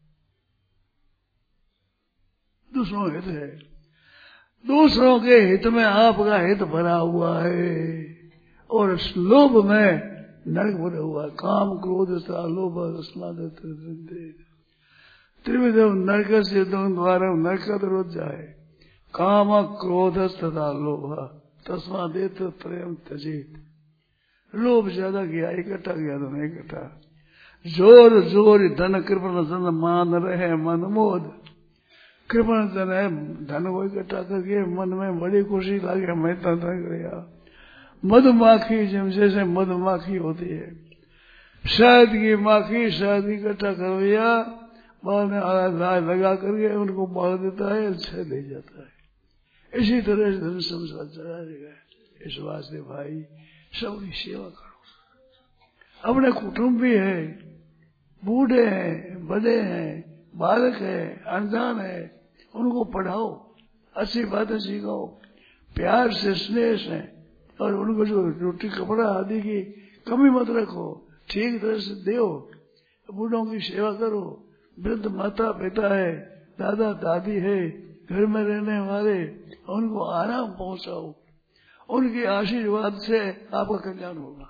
दूसरों हित है, दूसरों के हित में आपका हित भरा हुआ है, और लोभ में नरक भरा हुआ है। काम क्रोध लोभ त्रिविधम नरक से द्वारा नरक रोज जाए। काम क्रोध तथा लोभ तस्मा देत प्रेम तजित। लोभ ज्यादा किया, इकट्ठा किया तो नहीं इकट्ठा। जोर जोर धन कृपण धन मान रहे मन मोद। कृपण धन है, धन को इकट्ठा करके मन में बड़ी खुशी लगे, मैं तो धन गया। मधुमाखी जिम जैसे मधुमाखी होती है, शहद की माखी शहद इकट्ठा कर लिया, बाद में आधा लगा करके उनको बांध देता है, अच्छा ले जाता है। इसी तरह से धन संसार चला देगा। इस वास्ते भाई सबकी सेवा करो। अपने कुटुंब भी है, बूढ़े हैं, बड़े हैं, बालक है, अनजान है, उनको पढ़ाओ, अच्छी बातें सिखाओ, प्यार से स्नेह से, और उनको जो रोटी कपड़ा आदि की कमी मत रखो, ठीक तरह से दो। बूढ़ों की सेवा करो। वृद्ध माता पिता है, दादा दादी है, घर में रहने वाले, उनको आराम पहुंचाओ। उनके आशीर्वाद से आपका कल्याण होगा,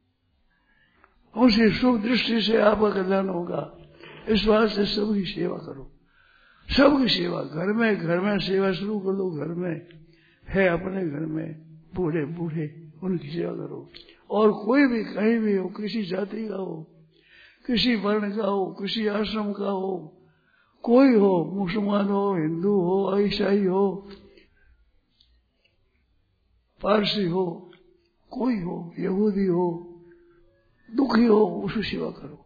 उनकी शुभ दृष्टि से आपका कल्याण होगा। इस बात से सबकी सेवा करो, सबकी सेवा। घर में घर में सेवा शुरू कर दो। घर में है, अपने घर में बूढ़े बूढ़े उनकी सेवा करो। और कोई भी कहीं भी हो, किसी जाति का हो, किसी वर्ण का हो, किसी आश्रम का हो, कोई हो, मुसलमान हो, हिंदू हो, ईसाई हो, पारसी हो, कोई हो, यहूदी हो, दुखी हो, उसकी सेवा करो।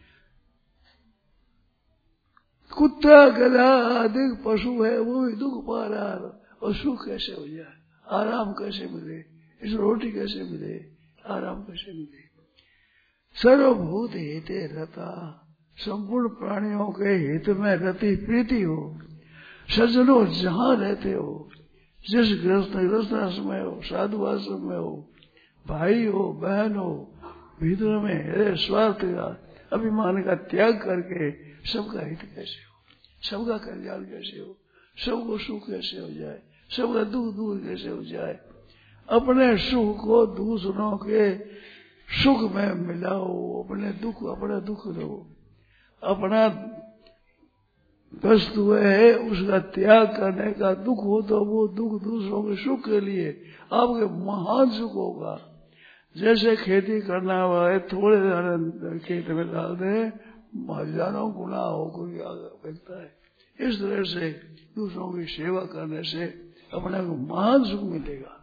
कुत्ता गधा अधिक पशु है, वो भी दुख पा रहा है, और सुख कैसे हो जाए, आराम कैसे मिले, इस रोटी कैसे मिले, आराम कैसे मिले। सर्वभूत हिते रता, संपूर्ण प्राणियों के हित में रति प्रीति हो। सज्जनों जहां रहते हो, जिस गृहस्थ गृहस्थ आश्रम में हो, साधु आश्रम में हो, भाई हो, बहन हो, भीतर में है स्वार्थ का, अभिमान का त्याग करके सबका हित कैसे हो, सबका कल्याण कैसे हो, सबको सुख कैसे हो जाए, सबका दुख दूर कैसे हो जाए। अपने सुख को दूसरों के सुख में मिलाओ, अपने दुख अपना दुख दो। अपना वस्तु है, उसका त्याग करने का दुख हो तो वो दुख दूसरों के सुख के लिए आपके महान सुख होगा। जैसे खेती करना हुआ है, थोड़े दाने खेत में डाल दे, हजारों गुना होकर आगे बढ़ता है। इस तरह से दूसरों की सेवा करने से अपने को महान सुख मिलेगा।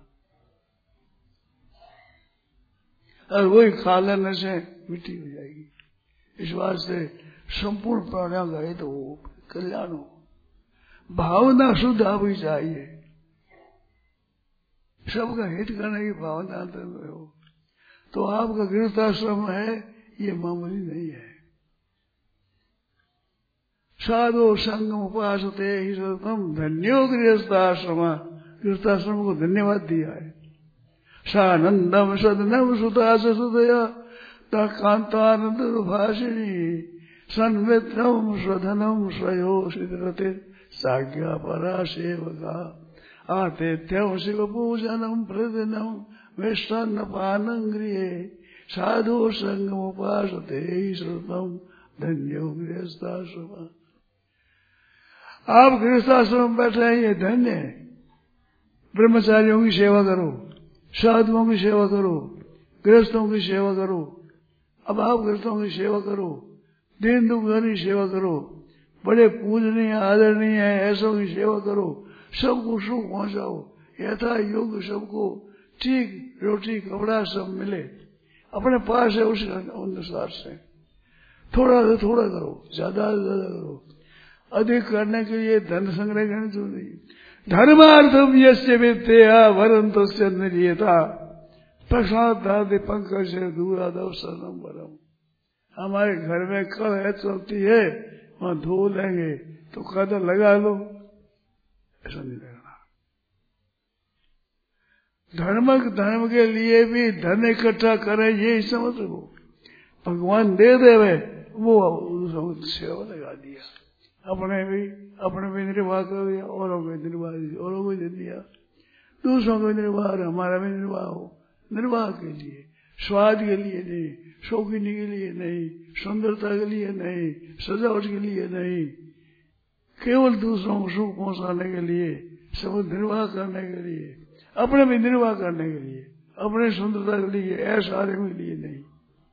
और वही खा लेने से मिट्टी हो जाएगी। इस वास्ते संपूर्ण प्राणियों का हित हो, कल्याण हो, भावना शुद्ध आपकी चाहिए, सबका हित करने की भावना अंतर में हो, तो आपका गृहस्थाश्रम है ये मामूली नहीं है। साधु संगम उपासते ही सततम धन्यो गृहस्थाश्रम, गृहस्थाश्रम को धन्यवाद दिया है। सानंदम सदनम सुता सुदया कांतानंद भाषिणी सन्मित्रम स्वधनम स्वयो सिद्धरते साज्ञा परा सेवका आतिथ्यम शिव पूजनम प्रतिदिनम मिष्टान्न पानं गृहे साधु संगम उपासते ही श्रुतम धन्यो गृहस्थाश्रम। आप गृहस्थाश्रम में बैठे हैं, ये धन्य है। ब्रह्मचारियों की सेवा करो, साधुओं की सेवा करो, गृहस्थों की सेवा करो। अब आप गृहस्थों की सेवा करो, दीन दुखियों की सेवा करो, बड़े पूजनीय आदरणीय है ऐसों की सेवा करो, सबको सुख पहुंचाओ, यथा योग्य सबको ठीक रोटी कपड़ा सब मिले, अपने पास है उस अनुसार से थोड़ा से थोड़ा करो, ज्यादा से ज्यादा करो। अधिक करने के लिए धन संग्रह करने जो नहीं। धर्मार्थम यस्य विद्या वरंतो से निर्यता प्रसादादि पंकज से दूरादव शरणम वरम। हमारे घर में कल है चलती है, वहां धो लेंगे तो कदर लगा लो, ऐसा नहीं लगना। धर्म धर्म के लिए भी धन इकट्ठा करें, ये समझ लो। भगवान दे देवे वो सेवा लगा दिया, अपने भी अपने भी निर्वाह कर दिया, औरों को निर्वाह दिया, औरों को दे दिया, दूसरों को निर्वाह, हमारा भी निर्वाह हो। निर्वाह के लिए, स्वाद के लिए नहीं, शौकीनी के लिए नहीं, सुंदरता के लिए नहीं, सजावट के लिए नहीं, केवल दूसरों को सुख पहुंचाने के लिए, सब निर्वाह करने के लिए, अपने भी निर्वाह करने के लिए, अपने सुंदरता के लिए, ऐसा आदमी के लिए नहीं।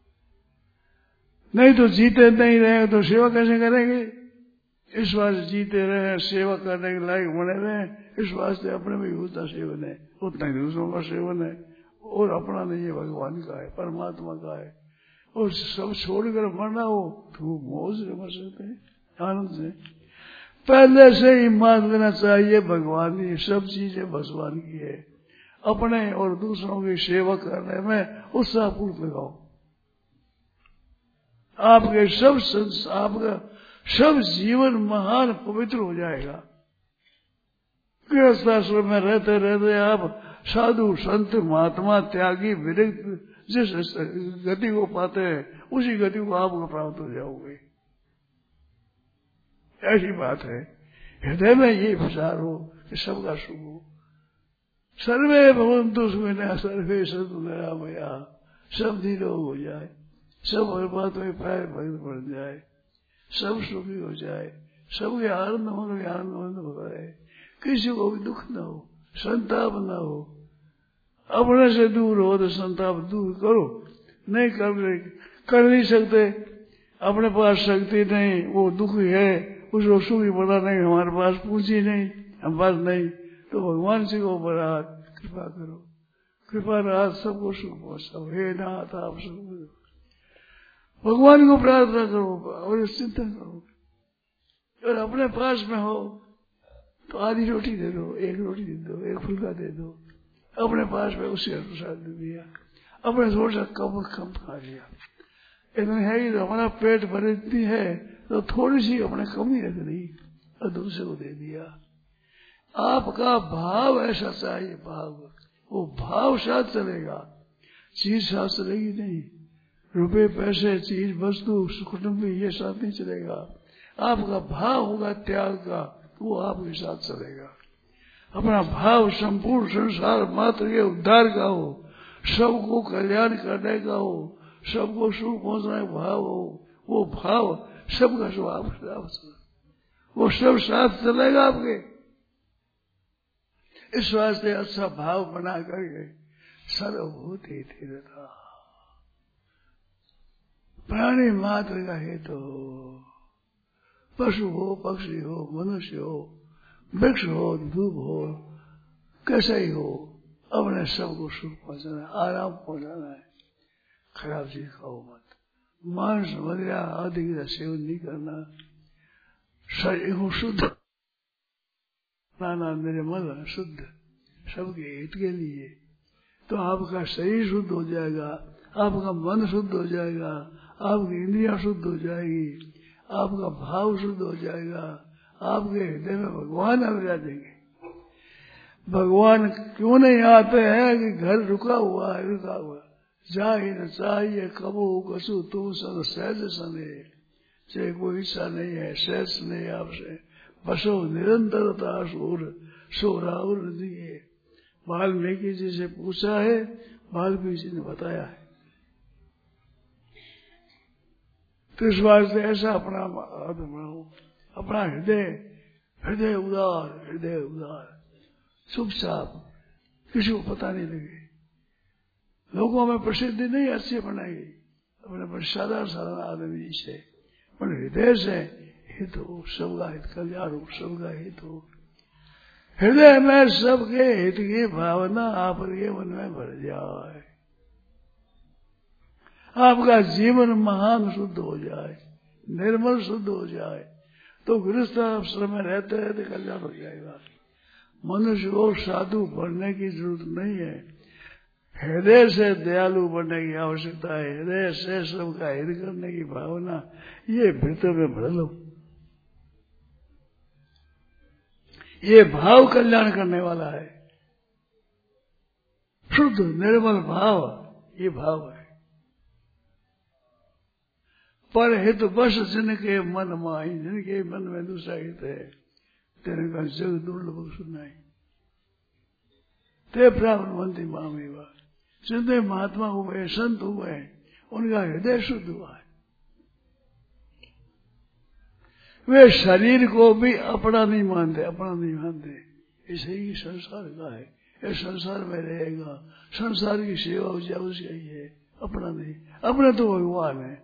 नहीं तो जीते नहीं रहे तो सेवा कैसे करेंगे? इस वास्ते जीते रहे, सेवा करने के लायक बने रहे, इस वास्ते अपने में भी उतना सेवन है, उतना ही दूसरों का सेवन है। और अपना नहीं है, भगवान का है, परमात्मा का है। और सब छोड़कर मरना हो तो मौज से मर सकते हैं, आनंद से। पहले से ही मान लेना चाहिए भगवान की सब चीजें भगवान की है। अपने और दूसरों की सेवा करने में उत्साहपूर्वक लगाओ। आपके सब आपका सब जीवन महान पवित्र हो जाएगा। गृहस्थाश्रम में रहते रहते आप साधु संत महात्मा त्यागी विरक्त जिस गति को पाते हैं उसी गति को आपको प्राप्त हो जाओगे। ऐसी बात है। हृदय में ये विचार हो कि सबका सुख हो। सर्वे भवन्तु सुखिनः सर्वे सन्तु निरामया। सब निरोग हो जाए, सब हर बात में प्राय भक्त बढ़ जाए, सब सुखी हो जाए, सबके आनंद होने आनंद हो जाए, किसी को भी दुख न हो, संताप न हो। अपने से दूर हो तो संताप दूर करो। नहीं कर कर नहीं सकते, अपने पास शक्ति नहीं, वो दुखी है, उसको सुखी पड़ा नहीं, हमारे पास पूंजी नहीं, हम पास नहीं, तो भगवान से को बड़ा कृपा करो। कृपा रात सबको सुख पहुंचाओ। हे नाथ आप सब भगवान को प्रार्थना करो और चिंतन करो। और अपने पास में हो तो आधी रोटी दे दो, एक रोटी दे दो, एक फुल्का दे दो। अपने पास में उसी अनुसार दे दिया, अपने थोड़ा सा कम कम खा लिया। इतनी है कि हमारा पेट भर इतनी है तो थोड़ी सी अपने कमी रख दी और दूसरे को दे दिया। आपका भाव ऐसा चाहिए, भाव वो भाव साथ चलेगा, चीज साथ चलेगी नहीं। रुपए पैसे चीज वस्तु कुटुंब ये साथ नहीं चलेगा। आपका भाव होगा त्याग का, वो आपके साथ चलेगा। अपना भाव संपूर्ण संसार मात्र के उद्धार का हो, सबको कल्याण करने का हो, सबको सुख पहुंचने का भाव हो, वो भाव सबका स्वभाव वो सब साथ चलेगा आपके। इस वास्ते अच्छा भाव बना करके सर्वभूति तीर्था प्राणी मात्र का हेतु हो, पशु हो, पक्षी हो, मनुष्य हो, वृक्ष हो, धूप हो, कैसा ही हो, अपने सबको सुख पहुंचाना है, आराम पहुंचाना है। खराब चीज खाओ मत, मांस मदिरा आदि का सेवन नहीं करना। शरीर को शुद्ध नाना निर्मल शुद्ध सबके हित के लिए, तो आपका शरीर शुद्ध हो जाएगा, आपका मन शुद्ध हो जाएगा, आपकी इंद्रियां शुद्ध हो जाएगी, आपका भाव शुद्ध हो जाएगा, आपके हृदय में भगवान आ जाएंगे। भगवान क्यों नहीं आते हैं कि घर रुका हुआ है, रुका हुआ जाए न चाहिए कबू कसू तुम सन सहज सने, चाहे कोई इच्छा नहीं है, सहज नहीं आपसे, बसो निरंतरता सूर सो राहुल दिए। वाल्मीकि जी से पूछा है, वाल्मीकि जी ने बताया है। तो इस वास्ते ऐसा अपना हाथ बनाओ, अपना हृदय हृदय उदार, हृदय उदार, चुपचाप, किसी को पता नहीं लगे। लोगों में प्रसिद्धि नहीं अच्छी बनाएगी, अपने साधारण साधारण आदमी से, पर हृदय से हित हो, सबका हित कल्याण हो, सबका हित हो। हृदय में सबके हित की भावना आपके मन में भर जाए, आपका जीवन महान शुद्ध हो जाए, निर्मल शुद्ध हो जाए, तो गृहस्थ आश्रम में रहते रहते कल्याण हो जाएगा। मनुष्य को साधु बनने की जरूरत नहीं है, हृदय से दयालु बनने की आवश्यकता है। हृदय से सबका हित करने की भावना ये भीतर में भर लो। ये भाव कल्याण करने वाला है, शुद्ध निर्मल भाव, ये भाव है। पर हित बस जिनके मन माही, जिनके मन में दूसरा हित है, तिनका जग दुर्लभ सुनाई ते प्राप्त बनती मामेवा। जितने महात्मा हुए, संत हुए, उनका हृदय शुद्ध हुआ है। वे शरीर को भी अपना नहीं मानते, अपना नहीं मानते। ऐसे ही संसार का है, ये संसार में रहेगा, संसार की सेवा हो जाए उसका ही है, अपना नहीं। अपना तो भगवान है।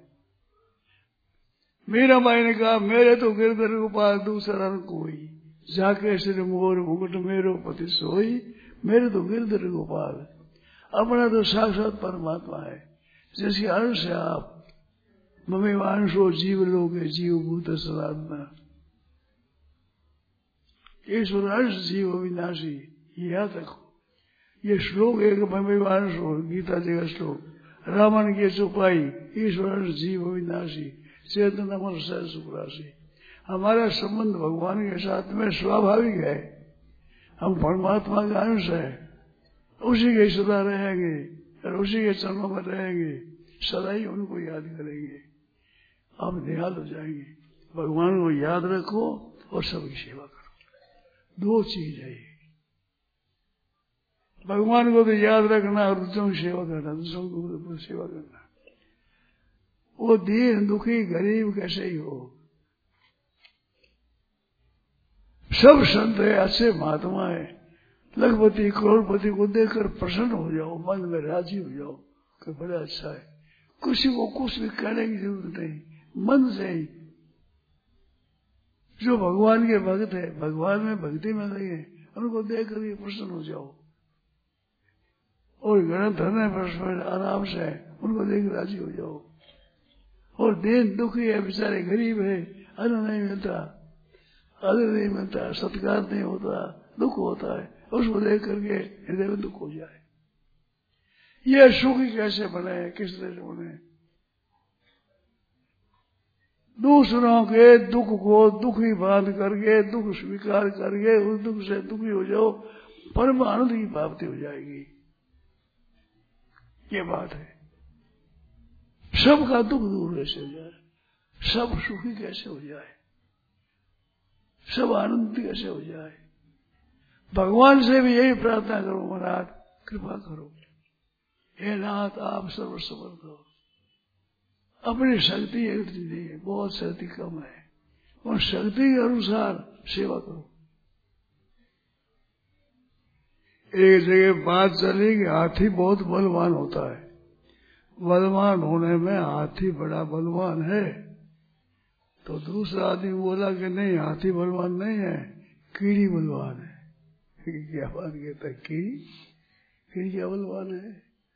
मीरा माई ने कहा मेरे तो गिरधर गोपाल दूसरा न कोई, जाके सिर मोर मुकुट मेरो पति सोई, मेरे तो गिरधर गोपाल। अपना तो साक्षात परमात्मा है, जिसके अंश है आप। मम्मी अंशो जीव लोगे जीव भूत सनातना, ईश्वर अंश जीव अविनाशी, याद रखो। ये श्लोक एक मम्मी अंशो गीता जी का श्लोक, रावण की चुपाई, ईश्वर अंश जीव अविनाशी, चेतन अमर सह सुखराशि। हमारा संबंध भगवान के साथ में स्वाभाविक है, हम परमात्मा का अंश है, उसी के सदा रहेंगे और उसी के चरणों में रहेंगे, सदा ही उनको याद करेंगे, आप निहाल हो जाएंगे। भगवान को याद रखो और सबकी सेवा करो, दो चीज है। भगवान को तो याद रखना और दूसरों की सेवा करना, दूसरों को सेवा करना। वो दीन दुखी गरीब कैसे ही हो, सब संत है, अच्छे महात्मा है। लखपति करोड़पति को देखकर प्रसन्न हो जाओ, मन में राजी हो जाओ कि बड़ा अच्छा है। किसी को कुछ भी कहने की जरूरत नहीं, मन से ही। जो भगवान के भक्त है, भगवान में भक्ति में लगे, उनको देख कर प्रसन्न हो जाओ। और ग्रंथ धरने पर आराम से उनको देख राजी हो जाओ। और दिन दुखी है, बेचारे गरीब है, अन्न नहीं मिलता, आदर नहीं मिलता, सत्कार नहीं होता, दुख होता है, उसको देख करके हृदय में दुख हो जाए। ये सुखी कैसे बने, किस तरह से बने? दूसरों के दुख को दुखी बांध करके, दुख स्वीकार करके उस दुख से दुखी हो जाओ, परम आनंद की प्राप्ति हो जाएगी। ये बात है। सबका दुख दूर कैसे हो जाए, सब सुखी कैसे हो जाए, सब आनंद कैसे हो जाए। भगवान से भी यही प्रार्थना करो, महाराज कृपा करो, हे नाथ आप सर्व समर्थ हो। अपनी शक्ति इतनी नहीं है, बहुत शक्ति कम है, और शक्ति के अनुसार सेवा करो। एक जगह बात चली कि हाथी बहुत बलवान होता है। बलवान होने में हाथी बड़ा बलवान है। तो दूसरा आदमी बोला कि नहीं, हाथी बलवान नहीं है, कीड़ी बलवान है। क्या बात कहता है, कीड़ी कीड़ी क्या बलवान है?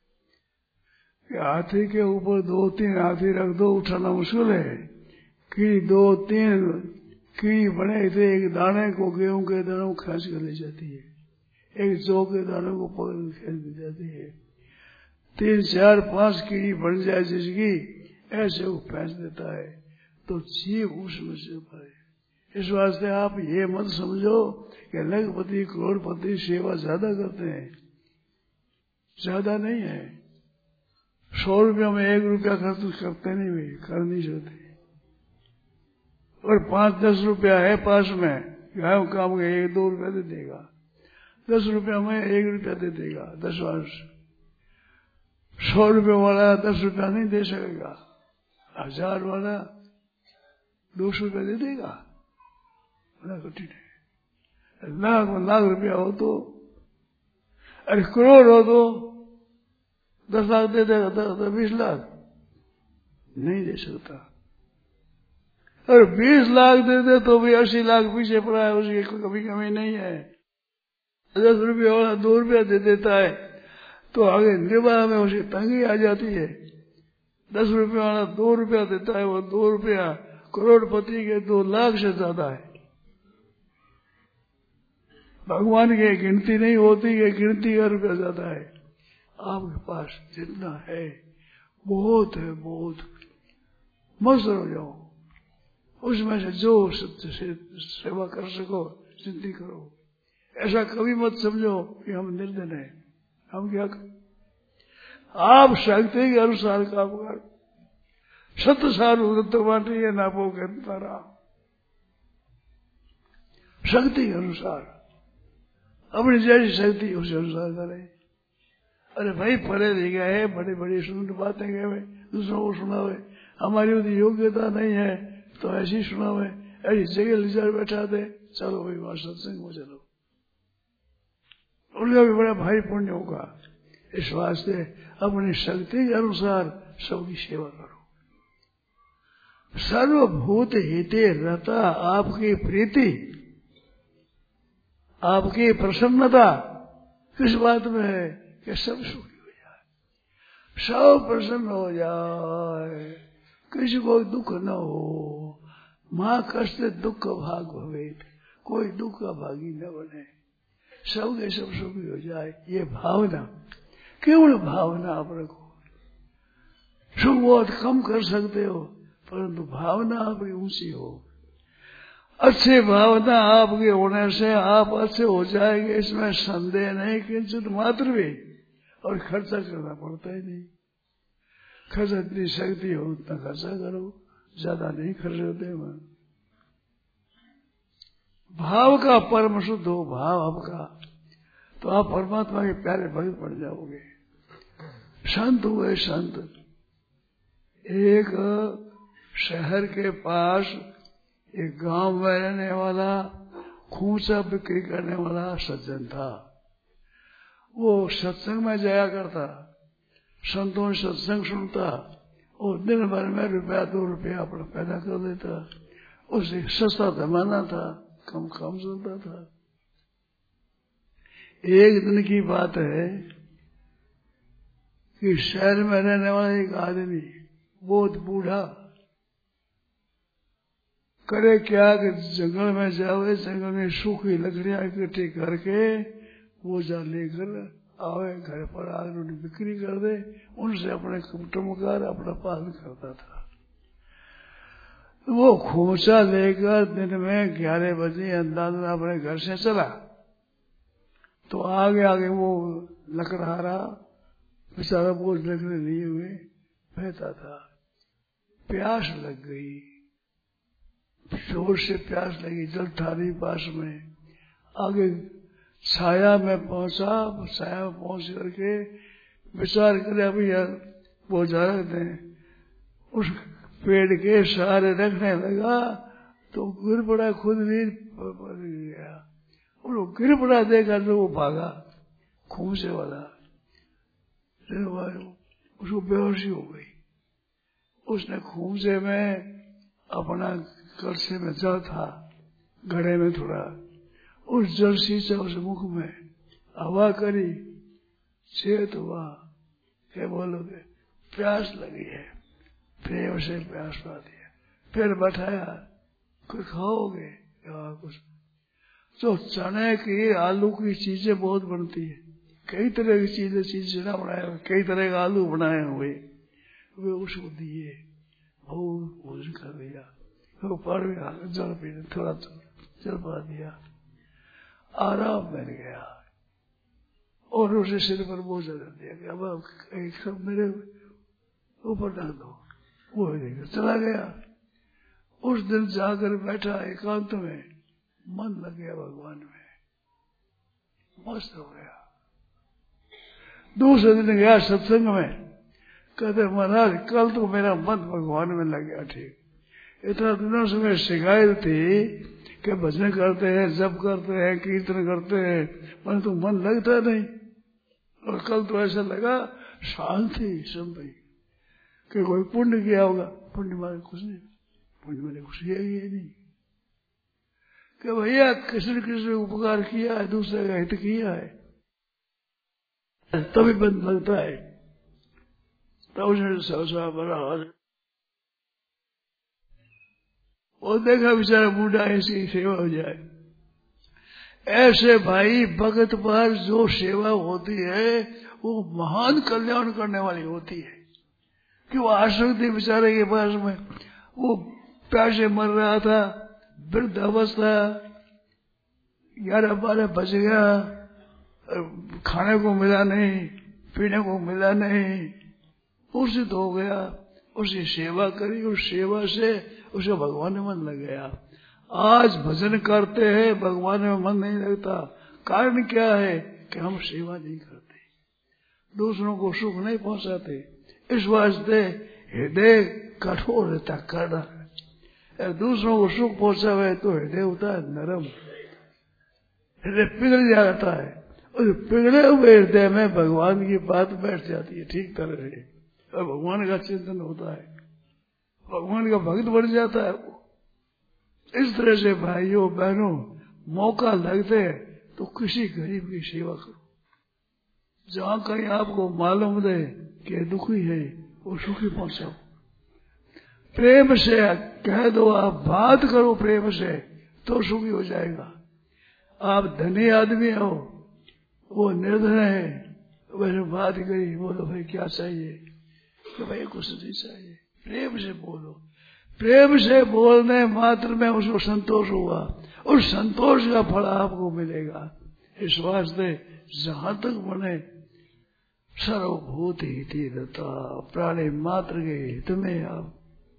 हाथी के ऊपर दो तीन हाथी रख दो, उठाना मुश्किल है। कीड़ी दो तीन कीड़ी बने थे, एक दाने को गेहूं के दानों को खींच कर ले जाती है, एक जौ के दानों को पकड़ खींच ले जाती है। तीन चार पांच कीड़ी बन जाए जिसकी, ऐसे वो फेंच देता है, तो जीव उसमें से पाए। इस वास्ते आप ये मत समझो कि लखपति करोड़पति सेवा ज्यादा करते हैं, ज्यादा नहीं है। सौ रुपया में एक रुपया खर्च करते नहीं, भाई कर नहीं सकते। और पांच दस रुपया है पास में, गाँव काम का एक दो रुपया दे देगा, दस रुपया में एक रुपया दे देगा, दस वर्ष। सौ रुपये वाला दस रुपया नहीं दे सकेगा, हजार वाला दो सौ रुपया दे देगा, बड़ा कठिन है। लाख लाख रुपया हो तो, अरे करोड़ हो तो दस लाख दे देगा, दस बीस लाख नहीं दे सकता। और बीस लाख दे दे तो भी अस्सी लाख पीछे पड़ा है, उसकी कभी कमी नहीं है। दस रुपये वाला दो रुपया दे देता है तो आगे निर्वाह में उसकी तंगी आ जाती है। दस रुपये वाला दो रुपया देता है, वो दो रुपया करोड़पति के दो लाख से ज्यादा है। भगवान की गिनती नहीं होती है, गिनती का रुपया ज्यादा है। आपके पास जितना है बहुत है, बहुत मस्त हो जाओ, उसमें से जो सत्य से सेवा कर सको जिंदगी करो। ऐसा कभी मत समझो कि हम निर्धन है, हम क्या करें। आप शक्ति के अनुसार काम कर, सत्य सारू दत्त बाटी है नापो के तारा, शक्ति के अनुसार अपनी जैसी शक्ति उस अनुसार करें। अरे भाई पढ़े लिखे है, बड़ी बड़ी सुंदर बातें कहे, दूसरों को सुनावे, हमारी उतनी योग्यता नहीं है तो ऐसी सुनावे, ऐसी जगह ले जा बैठा दे, चलो भाई वहां सत्संग में चलो, उनका भी बड़ा भारी पुण्य होगा। इस वास्ते अपनी शक्ति के अनुसार सबकी सेवा करो। सर्वभूत हिते रता आपकी प्रीति, आपकी प्रसन्नता किस बात में है कि सब सुखी हो जाए, सब प्रसन्न हो जाए, किसी को दुख न हो। माँ कष्ट दुख भाग भवे, कोई दुख का भागी न बने, सब के सब सुखी हो जाए। ये भावना, केवल भावना आप रखो। सुख बहुत कम कर सकते हो, परंतु भावना आपकी ऊंची हो। अच्छी भावना आपके होने से आप अच्छे हो जाएंगे, इसमें संदेह नहीं किंचित मात्र भी। और खर्चा करना पड़ता ही नहीं। खर्च इतनी शक्ति हो उतना खर्चा करो, ज्यादा नहीं खर्च होते। वहां भाव का परम शुद्ध हो, भाव आपका, तो आप परमात्मा के प्यारे भक्त बन जाओगे। संत हुए संत। एक शहर के पास एक गांव में रहने वाला खूंचा बिक्री करने वाला सज्जन था। वो सत्संग में जाया करता, संतों से सत्संग सुनता और दिन भर में रुपया दो रुपया अपना पैदा कर देता। उसे सस्ता जमाना था, कम कम चलता था। एक दिन की बात है कि शहर में रहने वाला एक आदमी बहुत बूढ़ा, करे क्या कि जंगल में जावे, जंगल में सूखी लकड़ियां इकट्ठी करके बोझा लेकर आवे, घर पर आकर उन्हें बिक्री कर दे, उनसे अपने कुटुंब का अपना पालन करता था। वो खोचा लेकर दिन में ग्यारह बजे अंदाजा अपने घर से चला, तो आगे आगे वो लकड़हारा बेचारा बोझ लकड़े लिए हुए बहता था। प्यास लग गई, जोर से प्यास लगी, जल था नहीं पास में। आगे छाया में पहुंचा, छाया में पहुंच करके विचार करे अभी यार बोझा रख दें। उस पेड़ के सहारे रखने लगा तो गिर पड़ा, खुद भी गया। और वो गिर पड़ा देखा तो वो भागा, खूंचे वाला, उसको बेहोशी हो गई। उसने खूंचे में अपना कलसे में जल था, घड़े में थोड़ा, उस जल सींचा उस मुख में, हवा करी, चेत हुआ। क्या बोलोगे? प्यास लगी है, प्रेम से प्यास पा दिया। फिर बैठाया, कुछ खाओगे? कुछ तो चने की आलू की चीजें बहुत बनती है, कई तरह की चीजें चीजें ना बनाए हुए, कई तरह का आलू बनाए हुए, वे उसको दिए, बहुत भोजन कर दिया। वो पड़ गया, जल पीने थोड़ा जल पा दिया, आराम मिल गया। और उसे सिर पर बोझा कर दिया कि अब एक सब मेरे ऊपर डाल दो। वो लेकर चला गया। उस दिन जाकर बैठा एकांत में, मन लग गया भगवान में, मस्त हो गया। दूसरे दिन गया सत्संग में, कहते महाराज कल तो मेरा मन भगवान में लग गया। ठीक, इतना दिनों से मैं शिकायत थी कि भजन करते हैं, जप करते हैं, कीर्तन करते हैं, परंतु मन लगता नहीं। और कल तो ऐसा लगा शांति सब भाई कि कोई पुण्य किया होगा। पुण्य माने कुछ नहीं, पुण्य माने कुछ किया ही नहीं कि भैया किसी किसी उपकार किया है, दूसरे का हित किया है, तभी बंद लगता है। तब उसने सहसा बड़ा और देखा बेचारा बूढ़ा ऐसी सेवा हो जाए। ऐसे भाई भगत पर जो सेवा होती है वो महान कल्याण करने वाली होती है। कि वो आश्रित थी बेचारे के पास में, वो प्यासे मर रहा था, वृद्ध अवस्था, ग्यारह बारह बज गया, खाने को मिला नहीं, पीने को मिला नहीं, उचित हो गया। उसकी सेवा करी, उस सेवा से उसे भगवान में मन लग गया। आज भजन करते हैं, भगवान में मन नहीं लगता। कारण क्या है कि हम सेवा नहीं करते, दूसरों को सुख नहीं पहुंचाते। इस वास्ते हृदय कठोर रहता, करना दूसरों को सुख पहुंचा हुआ तो हृदय होता है नरम, हृदय पिघल जाता है। उस पिघले हुए हृदय में भगवान की बात बैठ जाती है ठीक तरह से, और भगवान का चिंतन होता है, भगवान का भक्त बन जाता है वो। इस तरह से भाइयों बहनों, मौका लगते है तो किसी गरीब की सेवा करो। जहां कहीं आपको मालूम दे कि दुखी है वो सुखी पहुंचाओ। प्रेम से कह दो, आप बात करो प्रेम से तो सुखी हो जाएगा। आप धनी आदमी हो, वो निर्धन है, वैसे बात करी, बोलो भाई क्या चाहिए, कि भाई कुछ नहीं चाहिए। प्रेम से बोलो, प्रेम से बोलने मात्र में उसको संतोष हुआ, उस संतोष का फल आपको मिलेगा। इस वास्ते जहां तक बने सर्वभूत हिति रता, प्राणी मात्र के हित में आप,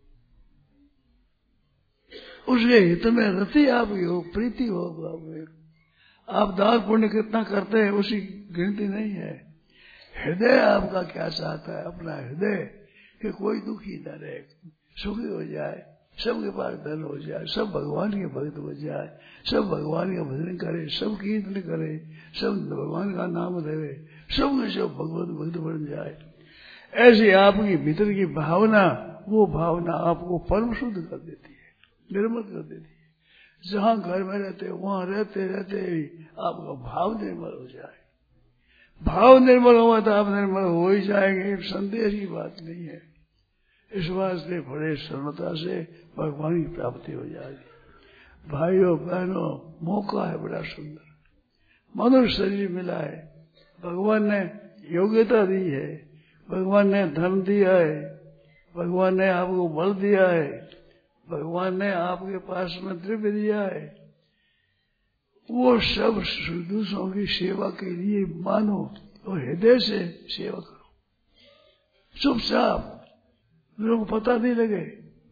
उसके हित में रति आपकी हो, प्रीति हो आपको। आप दान पुण्य कितना करते हैं उसकी गिनती नहीं है। हृदय आपका क्या चाहता है, अपना हृदय कि कोई दुखी न रहे, सुखी हो जाए, सबके पास धन हो जाए, सब भगवान के भक्त हो जाए, सब भगवान का भजन करे, सब कीर्तन करे, सब भगवान का नाम देवे, सब के सब भगवत भक्त बन जाए। ऐसी आपकी भीतर की भावना, वो भावना आपको परम शुद्ध कर देती है, निर्मल कर देती है। जहां घर में रहते वहां रहते रहते ही आपका भाव निर्मल हो जाए। भाव निर्मल हुआ तो आप निर्मल हो ही जाएंगे, संदेह की बात नहीं है। इस वास्ते बड़े सरलता से भगवान की प्राप्ति हो जाएगी। भाइयों बहनों, मौका है बड़ा सुंदर, मनुष्य शरीर मिला है, भगवान ने योग्यता दी है, भगवान ने धन दिया है, भगवान ने आपको बल दिया है, भगवान ने आपके पास में द्रव्य दिया है। वो सब दूसरों की सेवा के लिए मानो और हृदय से सेवा करो, चुपचाप, लोगों को पता नहीं लगे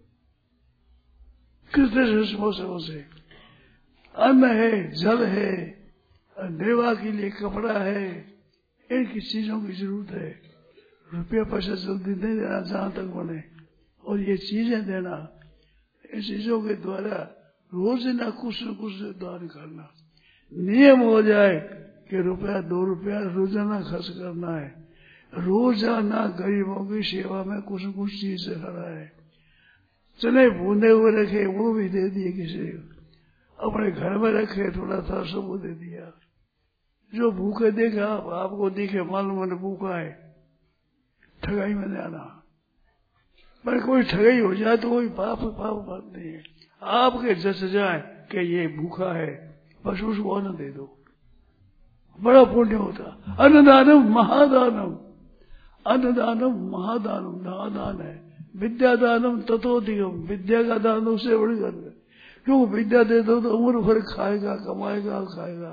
किस तरह से मौसमों से। अन्न है, जल है, निर्वाह के लिए कपड़ा है, इनकी चीजों की जरूरत है। रुपया पैसा जल्दी नहीं देना जहां तक बने, और ये चीजें देना, इन चीजों के द्वारा रोज ना कुछ न कुछ दान करना। नियम हो जाए कि रुपया दो रुपया रोजाना खर्च करना है, रोजाना गरीबों की सेवा में कुछ न कुछ चीज रखना है। चने भूने हुए रखे वो भी दे दिए, किसी अपने घर में रखे थोड़ा था सबको दे दिया। जो भूखे देखे आप, आपको दिखे मालूम है भूखा है, ठगाई में जाना। पर कोई ठगाई हो जाए तो कोई पाप पाप बात नहीं है। आपके जस जाए कि ये भूखा है, बस उसको अन्न दे दो, बड़ा पुण्य होता। अन्नदानम महादानम, अन्नदानम महादानम, महादान है। विद्यादानम ततोधिकम, विद्या का दान उससे बढ़कर, क्यों विद्या दे दो तो उम्र भर खाएगा, कमाएगा, खाएगा।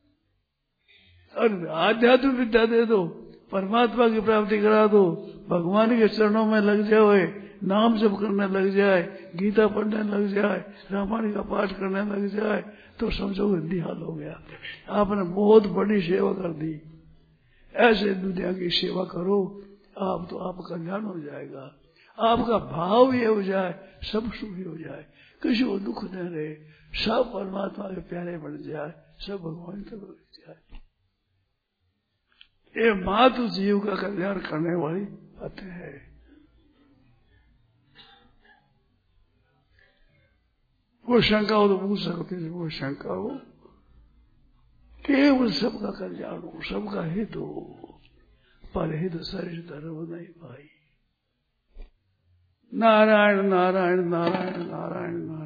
और आध्यात्मिक विद्या दे दो, परमात्मा की प्राप्ति करा दो, भगवान के चरणों में लग जाए, नाम जप करने लग जाए, गीता पढ़ने लग जाए, रामायण का पाठ करने लग जाए, तो समझो हिंदी हाल हो गया। आपने बहुत बड़ी सेवा कर दी। ऐसे दुनिया की सेवा करो, आप तो आपका कल्याण हो जाएगा। आपका भाव ये हो जाए, सब सुखी हो जाए, किसी को दुख न रहे, सब परमात्मा के प्यारे बन जाए, सब भगवान के बन जाए। ये मातृ जीव का कल्याण करने वाली बातें है। वो शंका हो तो पूछ सकते हैं, वो शंका हो, केवल सबका कल्याण हो, सबका हित हो, पर हित शरीर धर्म नहीं भाई। नारायण नारायण नारायण नारायण नारायण।